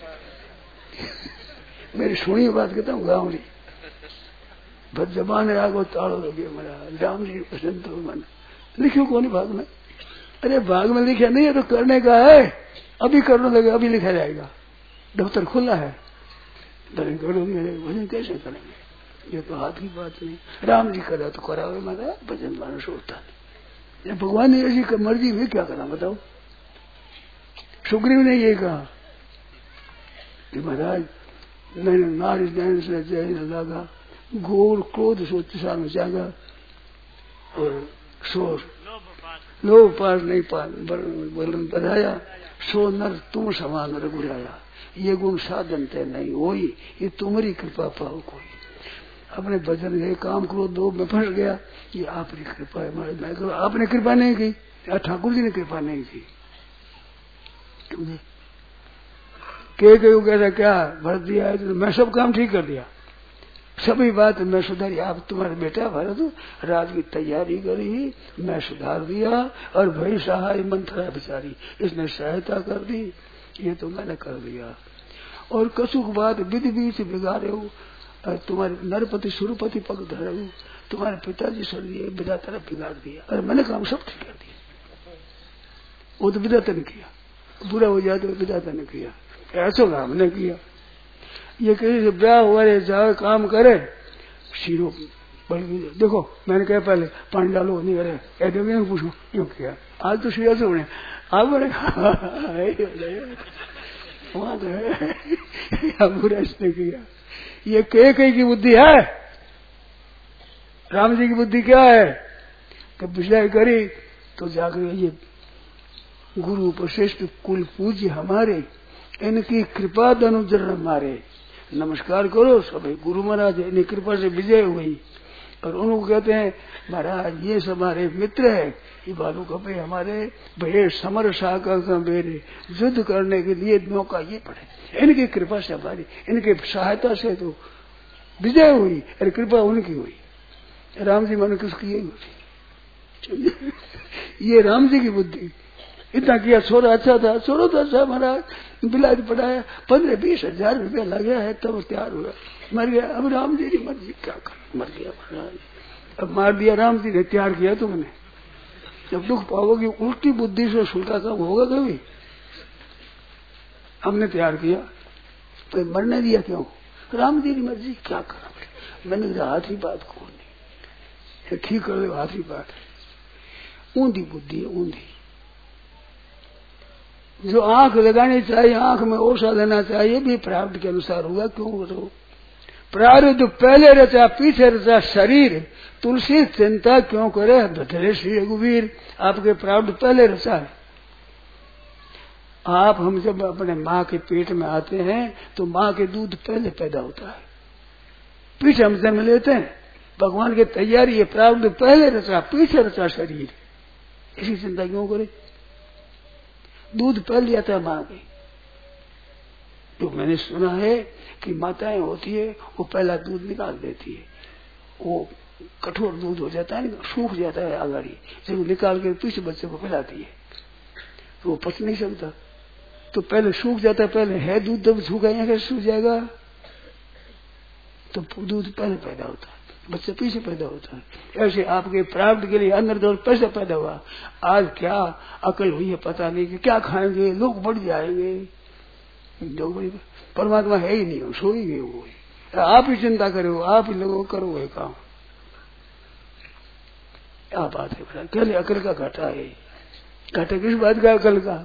मेरी सुनी बात कहता हूँ गाँव भर जबान रागो ताड़ो लगे, महाराज राम जी पसंद तो मन लिखो कौन भाग में। अरे भाग में लिखा नहीं है तो करने का है, अभी करने लगे, अभी लिखा जाएगा, दफ्तर खुला है, भजन करोगे, भजन कैसे करेंगे, ये तो हाथ की बात नहीं। राम जी करा तो करावे महाराज, भजन मानुष होता नहीं। भगवान ने ऐसी मर्जी में क्या करा बताओ। सुग्रीव ने ये कहा कि महाराज मैंने नारी नैन से जय लगा, घोर क्रोध सो तिसा में जागा, और सो लोभ पार नहीं बलन बधाया, सो नर तुम समान रघुराया। ये गुण साधन ते नहीं होई, ये तुम्हारी कृपा पाओ कोई। अपने भजन ये काम करो, दो में फंस गया, ये आपकी कृपा है, मैं करो, आपने कृपा नहीं की, ठाकुर जी ने कृपा नहीं की। कैसा क्या भर दिया है, तो मैं सब काम ठीक कर दिया, सभी बात मैं सुधारी। आप तुम्हारे बेटा भरत राज की तैयारी करी, मैं सुधार दिया, और भाई सहाय मंथरा बेचारी, इसने सहायता कर दी, ये तो मैंने कर दिया। और कछुक बात विधि बीच बिगाड़े हो, तुम्हारे नरपति सुरपति पग धरे हो, तुम्हारे पिताजी सर दिए, विधाता ने बिगाड़ दिया, और मैंने काम सब ठीक कर दिया। वो तो विधाता ने किया, बुरा हो जाए तो विधाता ने किया, ऐसा काम ने किया। ये किसी से ब्याह हुआ जाए काम करे, शीरो देखो मैंने कहा पहले पानी डालो नहीं करे, ऐसे पूछो क्यों किया, आज तो शीरा से होने आप बोले वहां तो है बुरा इसने किया। ये कई की बुद्धि है, राम जी की बुद्धि क्या है कि विषय करी तो जाकर ये गुरु उपश्रेष्ठ कुल पूज्य हमारे, इनकी कृपा धनुजरण मारे, नमस्कार करो सभी गुरु महाराज, इनकी कृपा से विजय हुई। और उनको कहते हैं महाराज ये सब हमारे मित्र है, ये बालू कपे हमारे भय समर साका का मेरे, युद्ध करने के लिए मौका ये पड़े, इनकी कृपा से हमारी, इनके सहायता से तो विजय हुई, और कृपा उनकी हुई। राम जी माने किसकी यही हुई। ये राम जी की बुद्धि, इतना किया। छोरा अच्छा था, छोरा तो अच्छा महाराज, बिलाज पढ़ाया, 15-20 हजार रुपया लगा है, तब तैयार हुआ, मर गया। अब राम जी की मर्जी, क्या कर, मर गया महाराज, अब मार दिया राम जी ने, तैयार किया तुमने, जब दुख पाओगे उल्टी बुद्धि से सुलटा काम होगा कभी? हमने तैयार किया तो मरने दिया क्यों? राम जी की मर्जी, क्या करा? मैंने कहा हाथ ही बात कौन नहीं, ठीक कर दो, हाथ ही बात है। ऊंधी बुद्धि है, ऊंधी। जो आंख लगानी चाहिए, आंख में ओसा लेना चाहिए, भी प्रारब्ध के अनुसार हुआ। क्यों करो? प्रारब्ध पहले रचा पीछे रचा शरीर, तुलसी चिंता क्यों करे? बदले श्री रघुवीर, आपके प्रारब्ध पहले रचा है। आप हम जब अपने माँ के पेट में आते हैं तो माँ के दूध पहले पैदा होता है, पीछे हम जन्म लेते हैं। भगवान की तैयारी है, प्रारब्ध पहले रचा पीछे रचा शरीर, इसी चिंता क्यों करे? दूध पहले आता है माँ के। तो मैंने सुना है कि माताएं होती है वो पहला दूध निकाल देती है, वो कठोर दूध हो जाता है, सूख जाता है आगाड़ी, जब निकाल के पीछे बच्चे को पिलाती है तो वो पच नहीं सकता, तो पहले सूख जाता है। पहले है दूध, जब सूखा कैसे सूख जाएगा? तो दूध पहले पैदा होता है, बच्चा पीछे पैदा होता है। ऐसे आपके प्रारब्ध के लिए अंदर दौड़ पैसा पैदा हुआ। आज क्या अकल हुई है पता नहीं कि क्या खाएंगे, लोग बढ़ जाएंगे, परमात्मा है ही नहीं, सो ही गए वो। आप ही चिंता करो, आप ही लोगों करो ये काम। क्या बात है बड़ा, क्या अकल का घाटा है? घाटा किस बात का? अकल का,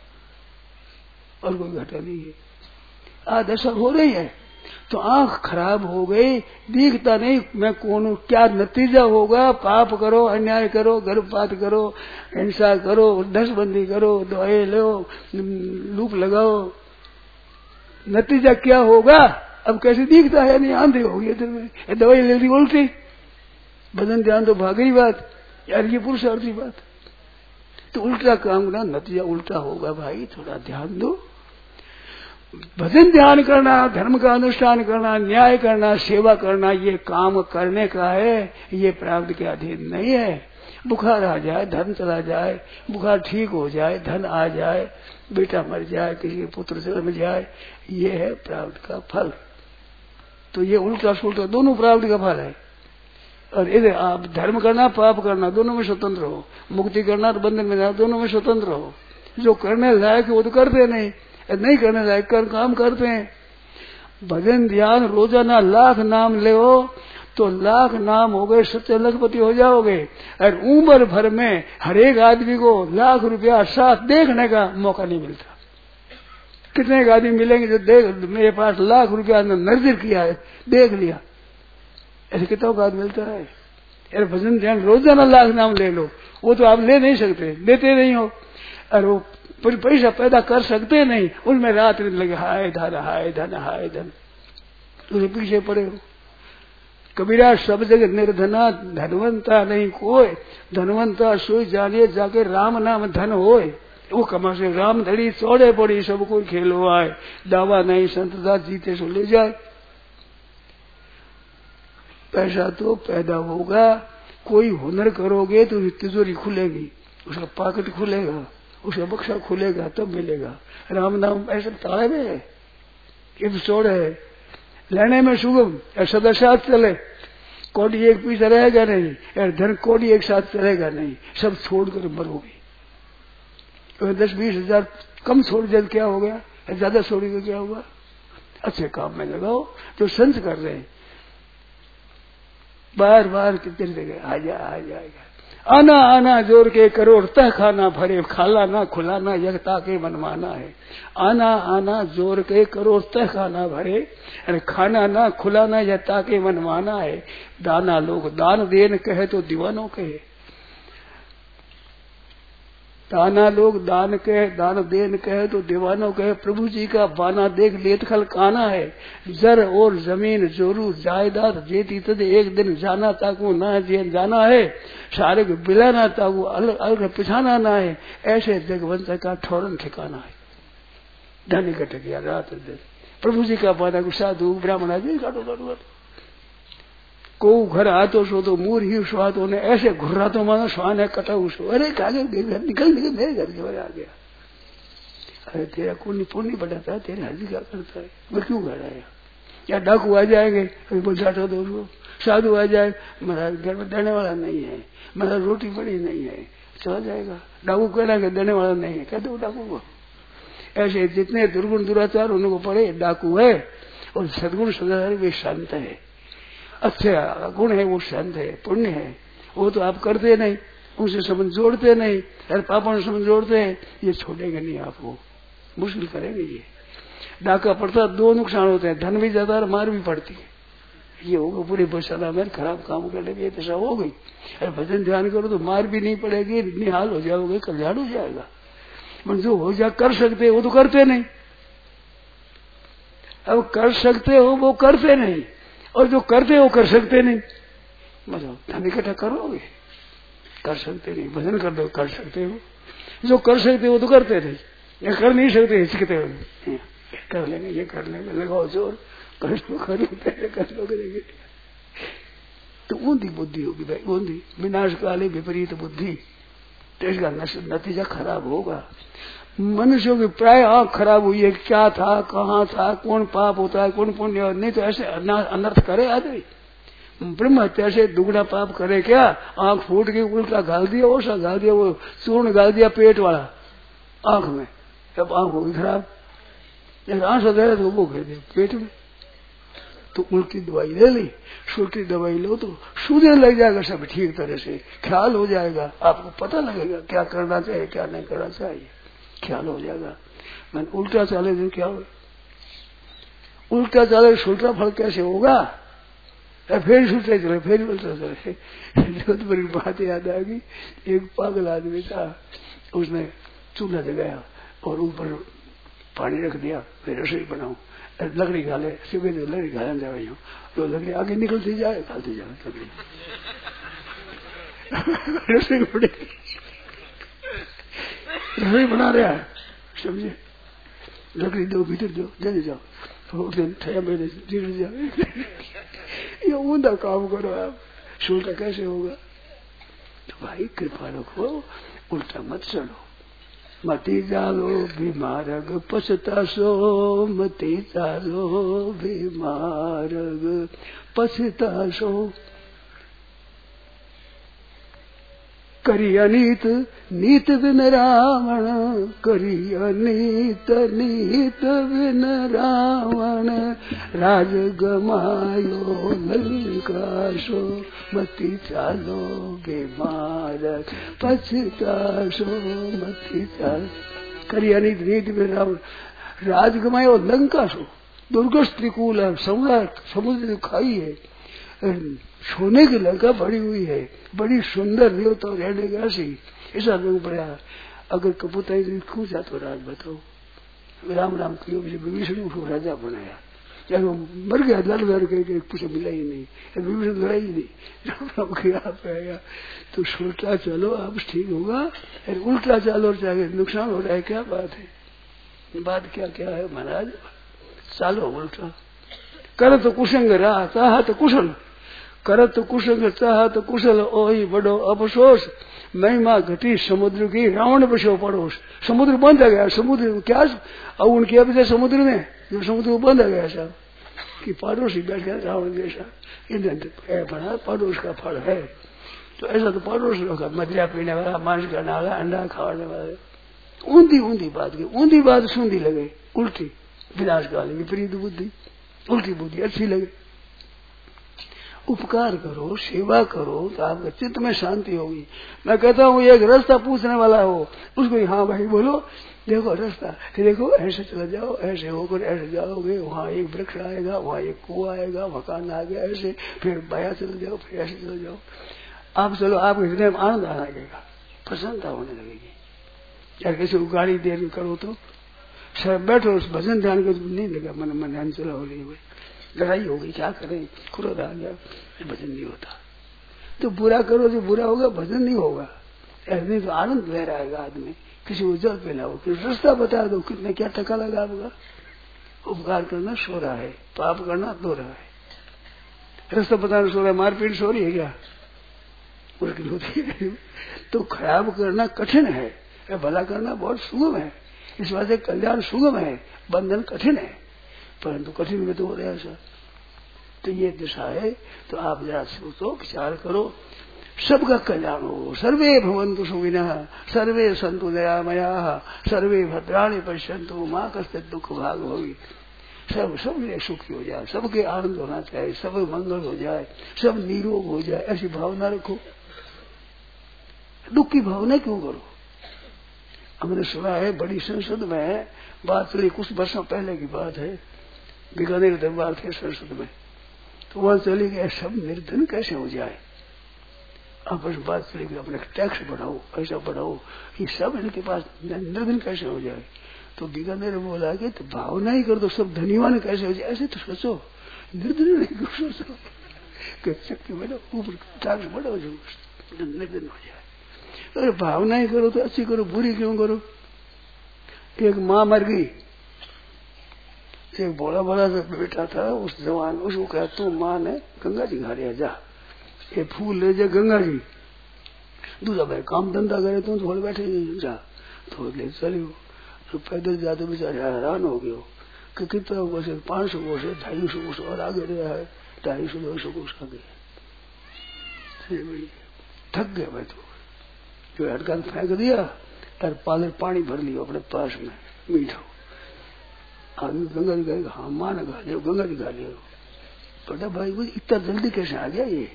और कोई घाटा नहीं है। आज ऐसा हो रही है तो आंख खराब हो गई, दिखता नहीं मैं कौन हूं, क्या नतीजा होगा? पाप करो, अन्याय करो, गर्भपात करो, हिंसा करो, दसबंदी करो, दवाई लो, लूप लगाओ, नतीजा क्या होगा? अब कैसे दिखता है? नहीं, आंधी हो गई तुम्हें, दवाई ले ली उल्टी, भजन ध्यान तो भागी बात यार, ये पुरुषार्थी बात। तो उल्टा काम करना, नतीजा उल्टा होगा भाई, थोड़ा ध्यान दो। भजन ध्यान करना, धर्म का अनुष्ठान करना, न्याय करना, सेवा करना, ये काम करने का है, ये प्रारब्ध के अधीन नहीं है। बुखार आ जाए, धन चला जाए, बुखार ठीक हो जाए, धन आ जाए, बेटा मर जाए, किसी पुत्र जन्म जाए, ये है प्रारब्ध का फल। तो ये उल्टा सुल्टा दोनों प्रारब्ध का फल है। और इधर आप धर्म करना, पाप करना, दोनों में स्वतंत्र हो, मुक्ति करना तो बंधन में जाना, दोनों में स्वतंत्र हो। जो करने लायक वो तो करते नहीं करने लायक काम करते हैं। भजन ध्यान रोजाना लाख नाम ले तो लाख नाम हो गए, सच्चे लखपति हो जाओगे। और उम्र भर में हर एक आदमी को लाख रुपया साथ देखने का मौका नहीं मिलता। कितने आदमी मिलेंगे जो देख, मेरे पास लाख रुपया नजर किया है, देख लिया, ऐसे कितना का मिलता है? यार भजन ध्यान रोजाना लाख नाम ले लो, वो तो आप ले नहीं सकते, लेते नहीं हो। और वो पैसा पैदा कर सकते नहीं, उनमें रात दिन लगे हाय धन हाय धन हाय धन, तुझे पीछे पड़े हो। कबीरा सब जगह निर्धना धनवंता नहीं कोई, धनवंता सोई जाने जाके राम नाम धन होए। वो कमा से राम धड़ी चौड़े पड़ी, सब कोई खेलो आए, दावा नहीं संतदा जीते सो ले जाए। पैसा तो पैदा होगा, कोई हुनर करोगे तो तिजोरी खुलेगी, उसका पॉकेट खुलेगा, उसका बक्सा खुलेगा, तब मिलेगा। राम नाम ऐसे ताले में है, ये तो चौड़े है, लेने में सुगम, सदा साथ चले, कोड़ी एक पीछे रहेगा नहीं, यार धन कोड़ी एक साथ चलेगा नहीं, सब छोड़कर मरोगे। तो 10-20 हजार कम छोड़ जाए क्या हो गया, ज्यादा छोड़ेगा क्या होगा? अच्छे काम में लगाओ जो संत कर रहे हैं, बार बार कितने जगह आ जाएगा। आना आना जोर के करोड़ तह खाना भरे, खाला ना खुलाना यकता के मनमाना है। आना आना जोर के करोड़ तह खाना भरे, अरे खाना ना खुलाना यकता के मनमाना है। दाना लोग दान देन कहे तो दीवानों कहे, दाना लोग दान देन कहे तो दीवानों कहे। प्रभु जी का बाना देख लेत खल काना है, जर और जमीन जोरू जायदाद जेती तद एक दिन जाना ताकू ना जेन जाना है, सारे को बिलाना ताकू अलग पिछाना ना है। ऐसे जगवंत का ठौरन ठिकाना है। धन कट गया रात दिन, प्रभु जी का बाना को साधु ब्राह्मण आदि काटो को घर आतो सो तो मूर ही स्वादों ने ऐसे घुर्रा तो मानो स्वान है कटा उसो, अरे कागे निकल मेरे घर के बारे आ गया। अरे तेरा पुण्य बढ़ाता है, तेरे हजी क्या करता है, मैं क्यों घर आया? या डाकू आ जाएंगे, बुझाटो दो साधु आ जाए, मेरा घर में देने वाला नहीं है, मेरा रोटी बड़ी नहीं है, चला जाएगा। डाकू कहना के देने वाला नहीं है, कहते वो डाकू को। ऐसे जितने दुर्गुण दुराचार उनको पड़े डाकू है, और सदगुण सदाचारी वे शांत है, अच्छे गुण है, वो शांत है, पुण्य है। वो तो आप करते नहीं, उनसे संबंध जोड़ते नहीं, अरे पापों से संबंध जोड़ते हैं, ये छोड़ेंगे नहीं आपको, मुश्किल करेंगे। ये डाका पड़ता दो नुकसान होते हैं, धन भी जाता है और मार भी पड़ती है। ये होगा पूरे बसाना में खराब काम करने की दशा हो गई। अरे भजन ध्यान करो तो मार भी नहीं पड़ेगी, निहाल हो जाओगे, कल्याण हो जाएगा। पर जो हो जा कर सकते हो वो तो करते नहीं। अब कर सकते हो वो करते नहीं, और जो करते हो कर सकते नहीं। मतलब धन इकट्ठा करोगे, कर सकते नहीं, भजन कर दो, कर सकते हो। जो कर सकते हो तो करते नहीं, या कर नहीं सकते हिचकते हो, कर लेंगे, ये कर लेंगे, लगाओ जोर, कर लो करेंगे। तो ऊंधी बुद्धि होगी भाई, ऊंधी विनाश काले विपरीत बुद्धि, तो इसका नतीजा खराब होगा। मनुष्यों की प्राय आंख खराब हुई है, क्या था, कहाँ था, कौन पाप होता है, कौन पुण्य, नहीं तो ऐसे अनर्थ करे आदमी। ब्रह्म हत्या से दुगना पाप करे क्या, आंख फूट गई, उल्टा गाल दिया, ओसा गाल दिया, वो चूर्ण गाल दिया पेट वाला आंख में, तब आंख होगी खराब। आंसू दे तो वो कह दिया पेट में, तो उल्टी दवाई ले ली, सुल्टी दवाई लो तो सूझने लग जाएगा, सब ठीक तरह से ख्याल हो जाएगा, आपको पता लगेगा क्या करना चाहिए क्या नहीं करना चाहिए, ख्याल हो जाएगा। मैंने उल्टा चाले तो क्या हो, उल्टा चाले सुल्टा फल कैसे होगा, फिर सुल्टे चले, फिर उल्टा चले। बहुत बड़ी बात याद आ गई, एक पागल आदमी था, उसने चूल्हा जगाया और ऊपर पानी रख दिया, फिर रसोई बनाऊ, लकड़ी घाले, सुबह तो लकड़ी घालन जा रही हूँ, तो लकड़ी आगे निकलती जाए, खाती जाए लकड़ी रसोई पड़ेगी, रसोई बना रहा है, समझे, लकड़ी दो भीतर दो, जल्दी जाओ, तो ठया मेरे धीरे जाओ। ये ऊंधा काम करो आप, सुल्टा कैसे होगा। तो भाई कृपा रखो, उल्टा मत चलो, मती चालो बीमारग पछताशो, मती चालो बीमारग पछताशो। करी अनीत नीत बिन रावण, करी अनीत नीत बिन रावण, राज गमायो लंकाशो, मती चालो बीमारग पछताशो, मती चालो। करी अनीत नीत बिन रावण, राज गमायो लंकाशो, दुर्गस त्रिकूल है, समुद्र खाई है, सोने की लंका बड़ी हुई है, बड़ी सुंदर देवता रहने का ऐसी, ऐसा लोग पड़ा। अगर कपूताई पूछा तो राज बताओ, राम राम क्यों विभीषण को राजा बनाया, चाहे वो मर गया लड़ के कुछ मिला ही नहीं, विभीषण लड़ा ही नहीं, राम राम क्या पाएगा। तो सोचा चलो अब ठीक होगा, उल्टा चलो चाहे नुकसान हो रहा है, क्या बात है, बात क्या क्या है महाराज, चलो उल्टा। करत कुशंग रहा चाहत कुशल, करत कुशंग चाहत कुशल, ओही बड़ो अफसोस, महिमा घटी समुद्र की, रावण बसो पड़ोस। समुद्र बंद आ गया, समुद्र क्या उनकी अभी समुद्र में जो समुद्र बंद आ गया साहब, कि पड़ोसी बैठ गया रावण जैसा, इधर बना पड़ोस का फल है। तो ऐसा तो पड़ोस लोग मदिरा पीने वाला, मांस खाने वाला, अंडा खाने वाले, ऊंधी ऊंधी बात की, ऊंधी बात सूंधी लगे, उल्टी विनाश काल विपरीत बुद्धि, उल्टी बुद्धि अच्छी लगे। उपकार करो, सेवा करो तो आपके चित्त में शांति होगी। मैं कहता हूँ एक रास्ता पूछने वाला हो, उसको हाँ भाई बोलो, देखो रास्ता, देखो ऐसे चले जाओ, ऐसे होकर ऐसे जाओगे, वहाँ एक वृक्ष आएगा, वहाँ एक कुआं आएगा, मकान आ गया, ऐसे फिर बाया चले जाओ, फिर ऐसे चले जाओ। आप चलो, आपके हृदय में आनंद आने लगेगा, प्रसन्नता होने लगेगी। यार किसी को गाड़ी देर करो तो सर बैठो, उस भजन ध्यान को नहीं लगा, मन ध्यान चला हो रही, लड़ाई होगी, क्या करें, क्रोध आ गया, भजन नहीं होता। तो बुरा करो जो बुरा होगा, भजन नहीं होगा। ऐसे तो आनंद ले रहा है आदमी, किसी को जल पिलाओ, किसी रास्ता बता दो, कितने क्या टका लगा आपका। उपकार करना सो रहा है, पाप करना दो रहा है। रास्ता बताना सो रहा है, मारपीट सो रही है क्या, उसकी होती है। तो खराब करना कठिन है, भला करना बहुत सुगम है। इस वजह से कल्याण सुगम है, बंधन कठिन है, परंतु कठिन में तो हो रहा है ऐसा। तो ये दिशा है, तो आप जरा सोचो, विचार करो, सबका कल्याण हो। सर्वे भवन्तु सुखिनः, सर्वे सन्तु दयामयाः, सर्वे भद्राणि पश्यन्तु मा कश्चित् दुःख भाग् भवेत्। सब मेरे सुखी हो जाए, सबके आनंद होना चाहिए, सब मंगल हो जाए, सब निरोग हो जाए, ऐसी भावना रखो। दुख की भावना क्यों करो? हमने सुना है बड़ी संसद में बात चली, कुछ वर्षों पहले की बात है, बीकानेर दरबार थे संसद में, तो वहां चली गए सब निर्धन कैसे हो जाए। आपस में बात चली गई अपने टैक्स बढ़ाओ, पैसा बढ़ाओ, ये सब इनके पास निर्धन कैसे हो जाए। तो बीकानेर में बोला कि तो भावना ही कर दो, सब धनीवान कैसे हो जाए, ऐसे तो सोचो, निर्धन नहीं सोचो, शक्ति बढ़ाओ, ऊपर टैक्स बढ़ाओ, जो निर्धन हो जाए। अरे भावना ही करो तो अच्छी करो, बुरी क्यों करो। एक माँ मर गई, एक बड़ा बड़ा बेटा था उस जवान, उसको कहा तू माँ ने गंगा जी घाड़िया जा, ये फूल ले जा गंगा जी। दूसरा भाई काम धंधा करे तो थोड़े बैठे जा, थोड़े ले चले। तो पैदल जाते बेचारे हैरान हो गए कि कितना कोस 500 कोस 250 कोस और आगे रहा है, 250-200 कोस आगे। थक गए भाई, तो जो हटकान फेंक दिया और पाले पानी भर लिया अपने पास में मीठा। आदमी गंगा जी गए, हाँ माँ ने खा लिया, गंगा जी खा लिया। बड़ा भाई वो इतना जल्दी कैसे आ गया ये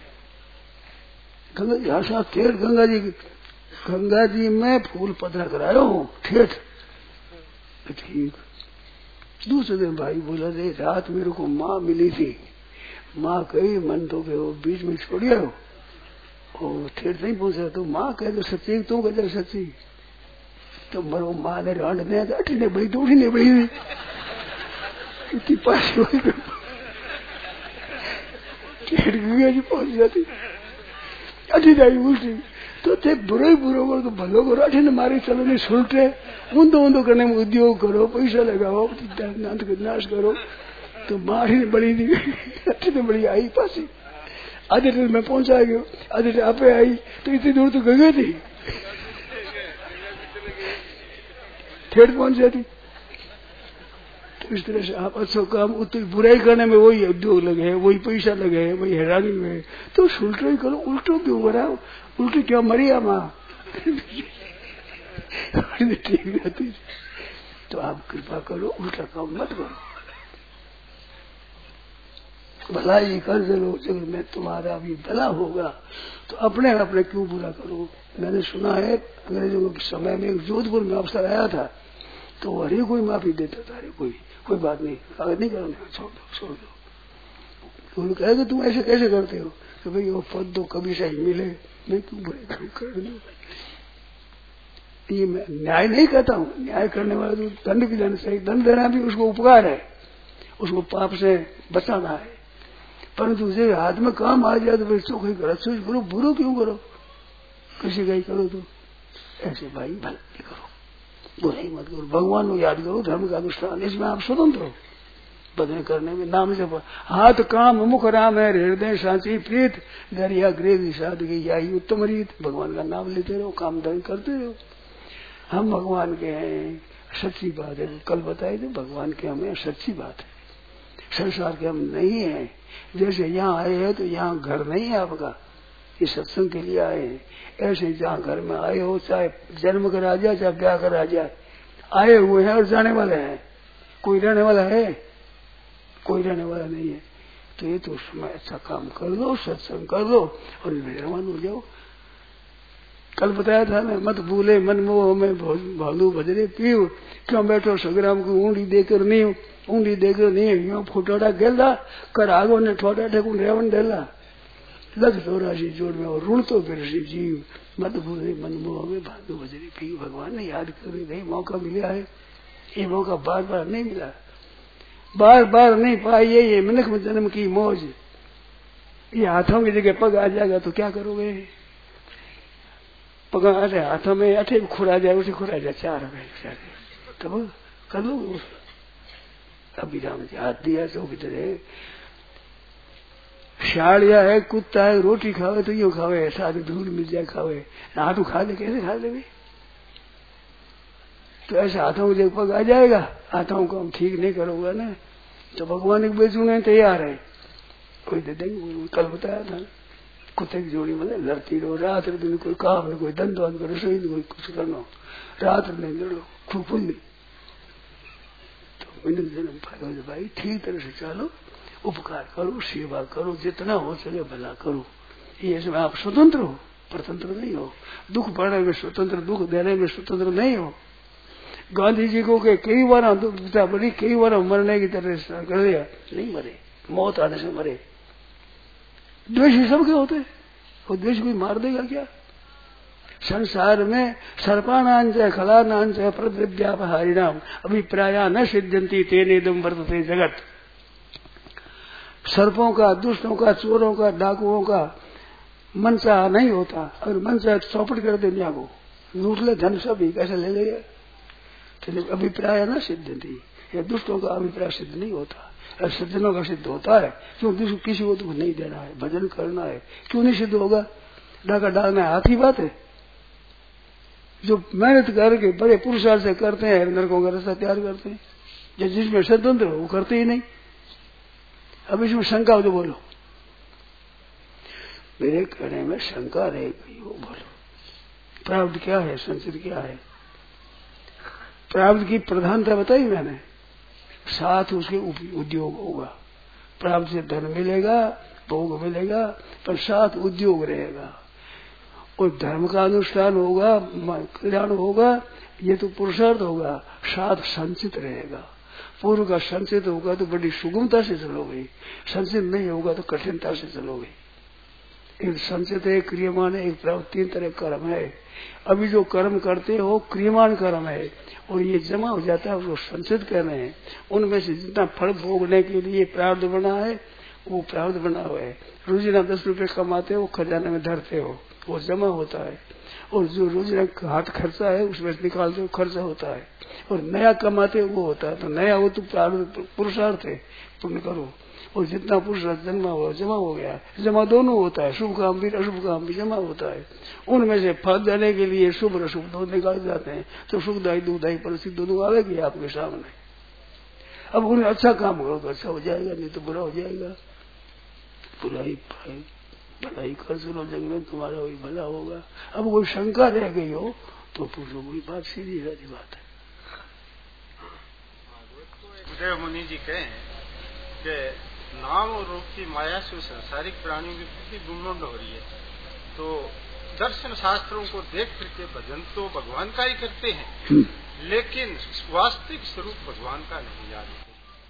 गंगा जी? हाँ साहब ठेठ गंगा जी में फूल पधरा करायो हूँ ठेठ। ठीक। दूसरे दिन भाई बोला रे रात मेरे को माँ मिली थी, माँ कही मन तो के वो बीच में छोड़िया हो और ठेठ नहीं पहुंचा, तो माँ कह दो सच्ची, तू कह सच्ची। तो मरो माँ ने रांड ने अठी ने बड़ी तो उठी ने बड़ी हुई इतनी पास हो गई, ठेठ गंगा जी पहुंच जाती, अठी जाई उल्टी। तो थे बुरो ही बुरो करो तो भलो करो, अठी ने मारी चलो नहीं सुलटे, ऊंधो करने में उद्योग करो, पैसा लगाओ, नाश करो। तो माँ अठी ने बड़ी दी, अठी ने बड़ी आई पासी, आधे दिन में पहुंचा गयो, आधे दिन आपे आई, तो इतनी दूर तो गंगा थी, ठेठ पहुंच जाती। तो इस तरह से आप अच्छा काम, बुराई करने में वही उद्योग लगे है, वही पैसा लगे है, वही हैरानी में, तो उल्टो ही करो। उल्टो क्यों कराओ, उल्टी क्यों मरिया माँ ठीक रहती। तो आप कृपा करो, उल्टा काम मत करो, भलाई कर चलो, जब में तुम्हारा भी भला होगा। तो अपने अपने क्यों बुरा करो। मैंने सुना है अंग्रेजों के समय में जोधपुर में अवसर आया था, तो हरे कोई माफी देता था, हरे कोई बात नहीं, कागज नहीं करना, छोड़ दो। तो उन्होंने कहा कि तुम ऐसे कैसे करते हो कि भाई वो पद दो कभी सही मिले, मैं क्यों बुरे काम कर दू। ये मैं न्याय नहीं कहता हूँ, न्याय करने वाला तो दंड भी देना चाहिए, दंड देना भी उसको उपकार है, उसको पाप से बचाना है। परंतु उसे हाथ में काम आ जाए तो भाई चौखी करो, अच्छी करो, बुरो क्यों करो, किसी का ही करो। तो ऐसे भाई भले करो, बुराई मत करो, भगवान को याद करो, धर्म का अनुष्ठान, इसमें आप स्वतंत्र हो। बदले करने में नाम से हाथ काम मुख राम है, हृदय सांची प्रीत, दरिया ग्रेव सादगी यही उत्तम रीत। भगवान का नाम लेते रहो, काम धर्म करते रहो। हम भगवान के हैं, सच्ची बात है, कल बताए थे भगवान के हमें सच्ची बात है, संसार के हम नहीं है। जैसे यहाँ आए हैं तो यहाँ घर नहीं है आपका, ये सत्संग के लिए आए हैं। ऐसे जहाँ घर में आए हो, चाहे जन्म करा जाए चाहे ब्याह करा जाए, आए हुए हैं और जाने वाले हैं। कोई रहने वाला है, कोई रहने वाला नहीं है। तो ये तो उसमें अच्छा काम कर लो, सत्संग कर लो और निर्वाण हो जाओ। कल बताया था मैं, मत भूले मन मोह में भालू भजरे पीव, क्यों बैठो संग्राम को ऊंडी देकर नहीं यूं फुटोड़ा गेला कर आगो ने ठोड़ा ठेकू रेवन डेला लग 84 जोड़ में और ऋण तो फिर जीव, मत भूले मन मोह में भालू भजरे पीव। भगवान ने याद कर नहीं, मौका मिला है, ये मौका बार बार नहीं मिला, बार बार नहीं पाई। ये मनख में जन्म की मौज, ये हाथों की जगह पग आ जाएगा तो क्या करोगे। पग हाथों में अठे खुरा जाए, उसे खुरा जाए, 4 है तब कर लो। अभी राम जी हाथ दिया तो कितने शाड़िया है, कुत्ता है, रोटी खावे तो यूं खावे, साथ धूल मिल जाए खावे, हाथों खा ले कैसे खा ले। तो ऐसे हाथों को जब पग आ जाएगा, हाथों को हम ठीक नहीं करोगे ना, तो भगवान एक बेचूने तैयार है, कोई दे देंगे। कल बताया था कुत्ते की जोड़ी मतलब लड़ती रहो रात दिन, कोई काम न, कोई धंधा न, कोई रसोई न, कोई कुछ करना, रात नहीं लड़ो खूब फुल्ली। तो मैंने जन्म पाया भाई ठीक तरह से चलो, उपकार करो, सेवा करो, जितना हो सके भला करो। ये इसमें आप स्वतंत्र हो, परतंत्र नहीं हो। दुख बढ़ने में स्वतंत्र, दुख देने में स्वतंत्र नहीं हो। गांधी जी को के कई बार बड़ी, कई बार मरने की तरह कर दिया, नहीं मरे, मौत आने से मरे। द्वेषी सबके होते, वो द्वेष कोई मार देगा क्या? संसार में सर्पानांच खलानांच प्रद्रव्यापहारिणाम अभिप्राया न सिद्ध्यन्ति तेनेदम वर्तते जगत। सर्पों का, दुष्टों का, चोरों का, डाकुओं का मनसा नहीं होता। अगर मनसा चौपट कर दे दुनिया को, लूट ले धन सब ही कैसे ले लेगा? अभिप्राय न सिद्ध्यन्ति, या दुष्टों का अभिप्राय सिद्ध नहीं होता, सज्जनों का सिद्ध होता है। क्यों? किसी को दुख नहीं देना है, भजन करना है, क्यों नहीं सिद्ध होगा? डाका डालना है, हाथी बात है। जो मेहनत करके बड़े पुरुषार्थ से करते हैं, नरकों का रास्ता तैयार करते हैं, जिसमें स्वतंत्र हो वो करते ही नहीं। अब इसमें शंका हो तो बोलो, मेरे कहने में शंका रह गई हो, बोलो प्रारब्ध क्या है, संचित क्या है? प्रारब्ध की प्रधानता बताई मैंने, साथ उसके उद्योग होगा। प्रारब्ध से धन मिलेगा, भोग मिलेगा, पर साथ उद्योग रहेगा और धर्म का अनुष्ठान होगा, कल्याण होगा, ये तो पुरुषार्थ होगा, साथ संचित रहेगा। पूर्व का संचित होगा तो बड़ी सुगमता से चलोगे, संचित नहीं होगा तो कठिनता से चलोगे। एक संचित है, क्रियमान है, एक प्रारब्ध, तीन तरह कर्म है। अभी जो कर्म करते हो क्रियमान कर्म है, और ये जमा हो जाता है उसको संचित कर रहे हैं। उनमें से जितना फल भोगने के लिए प्रारब्ध बना है वो प्रारब्ध बना हुआ है। रोजाना 10 रुपए कमाते हो, खजाने में धरते हो, वो जमा होता है। और जो रोजाना हाथ खर्चा है उसमें निकालते हो, खर्चा होता है। और नया कमाते हो वो होता है। तो नया वो तो प्रारब्ध पुरुषार्थ है, पुण्य करो। और जितना पुरुषार्थ जन्मा हुआ जमा हो गया, जमा दोनों होता है, शुभ काम भी अशुभ काम भी जमा होता है। उनमें से फल देने के लिए शुभ और अशुभ दोनों निकाले जाते हैं। तो सुखदायी दुखदायी परिस्थिति दोनों आवेगी आपके सामने। अब उन्हें अच्छा काम करो तो अच्छा हो जाएगा, नहीं तो बुरा हो जाएगा। बुराई भलाई कर चलो, जग में तुम्हारा वही भला होगा। अब कोई शंका रह गई हो तो पूछो, कोई बात सीधी साधी बात है। देव मुनि जी कहें कि नाम और रूप की माया से संसारिक प्राणियों की बुद्धि गुमराह हो रही है, तो दर्शन शास्त्रों को देख करके भजन तो भगवान का ही करते हैं, लेकिन वास्तविक स्वरूप भगवान का नहीं जानते।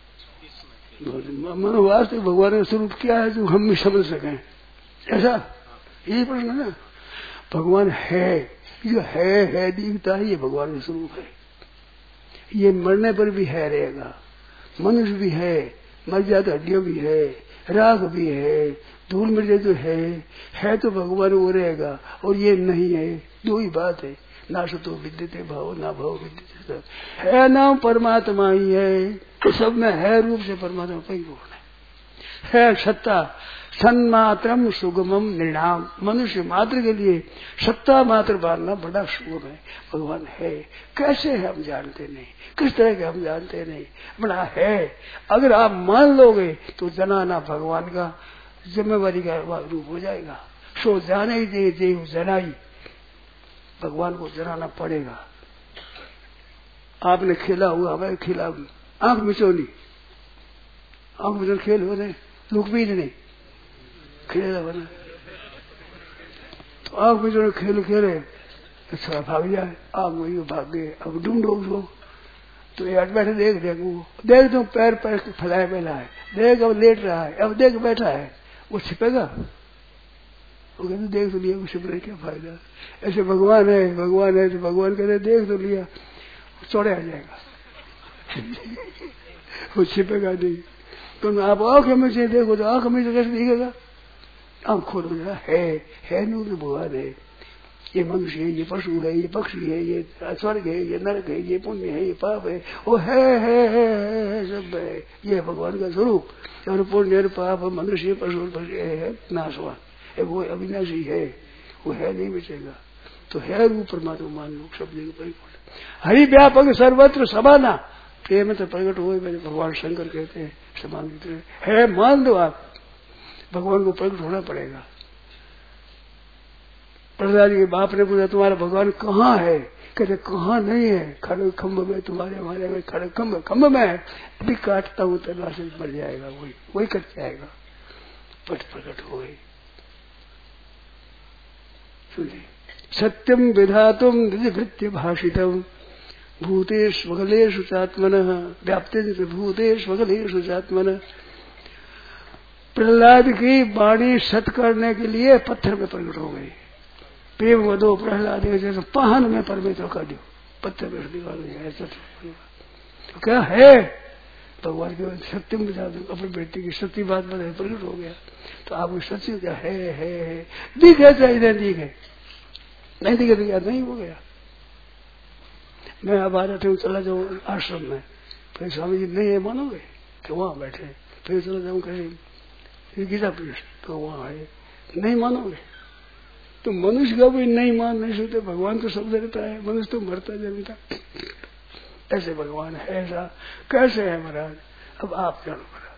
मानो वास्तविक भगवान का स्वरूप क्या है जो हम भी समझ सकें, ऐसा यही प्रश्न है ना। भगवान है, जो है दिखता है, ये भगवान का स्वरूप है। ये मरने पर भी है रहेगा, मनुष्य भी है, मर जाता हड्डियों भी है, राग भी है, धूल मिर्जे तो है तो भगवान वो रहेगा। और ये नहीं है, दो ही बात है, ना सतो विद्यते भाव, ना भाव विद्यते। है नाम परमात्मा ही है, तो सब में है रूप से परमात्मा परिपूर्ण है सत्ता। सन्मात्रम सुगमम निर्णाम, मनुष्य मात्र के लिए सत्ता मात्र मानना बड़ा सुगम है। भगवान है, कैसे है हम जानते नहीं, किस तरह के हम जानते नहीं, बड़ा है। अगर आप मान लोगे तो जनाना भगवान का जिम्मेवारी का रूप हो जाएगा। सो जाने ही दे देव जनाई, भगवान को जनाना पड़ेगा। आपने खेला हुआ, मैं खिला आंख मिचोली, आंख मिचोल खेल हो रहे, लुकबीज नहीं खेलेगा बना, तो आंख मिचोल खेल खेले, अच्छा भाग जाए, आप वही भाग गए। अब ढूंढो उसको, तो ये हट बैठे देख देख तुम पैर पैर फैलाए बैठा है, देख अब लेट रहा है, अब देख बैठा है, वो छिपेगा? वो कहते देख तो लिया, वो छिप रहे क्या फायदा। ऐसे भगवान है तो भगवान कहते देख तो लिया, चौड़े आ जाएगा वो छिपेगा नहीं। तो आप आंख में से देखो तो आंख में से कैसे दिखेगा? आंख खोलो जरा, है नूर भगवान है। ये मनुष्य है, ये पशु है, ये पक्षी है, ये स्वर्ग है, ये नरक है, ये पुण्य है, ये पाप है, वो है सब है। ये भगवान का स्वरूप। और पुण्य पाप मनुष्य पशु पक्षी है नाशवान, वो अविनाशी है, वो है नहीं बचेगा। तो है रूप परमात्मा मान लो, सब जगह परिपूर्ण। हरि व्यापक सर्वत्र समाना, प्रेम तो प्रकट हुए मेरे भगवान शंकर कहते हैं, समान है, मान दो आप। भगवान को प्रकट होना पड़ेगा। प्रहलाद के बाप ने पूछा तुम्हारा भगवान कहाँ है? कहते कहाँ नहीं है, खड़े खम्भ में, तुम्हारे हमारे में खड़े खम्भ में है। अभी काटता हूँ तलवार से मर जाएगा, वही कट जाएगा। पट प्रकट हो गई। सुनिए, सत्यम विधातुम निजभृत्य भाषितम भूतेषु वगलेषु चात्मनः व्याप्ते भूतेषु वगलेषु चात्मनः। प्रहलाद की वाणी सत करने के लिए पत्थर में प्रकट हो गई। प्रेम वधो प्रहलाद जैसे पाहन में परमेश्वर का दो पत्थर में निकाल। तो क्या है भगवान के सत्यम बता दो, अपनी बेटी की सत्य बात बताए प्रकट हो गया। तो आपको सच्ची क्या है दिखे चाहे नहीं दिखे, नहीं दिखे तो क्या नहीं हो गया। मैं अब आ रहे थे चला जाऊँ आश्रम में, फिर स्वामी जी नहीं है मानोगे कि वहां बैठे, फिर चला जाऊँ कहीं गीता पीठ तो वहां आए, नहीं मानोगे। तो मनुष्य का भी नहीं मान नहीं सकते, भगवान तो सब रहता है, मनुष्य तो मरता जन्मता। ऐसे भगवान है, ऐसा कैसे है महाराज? अब आप जानो महाराज।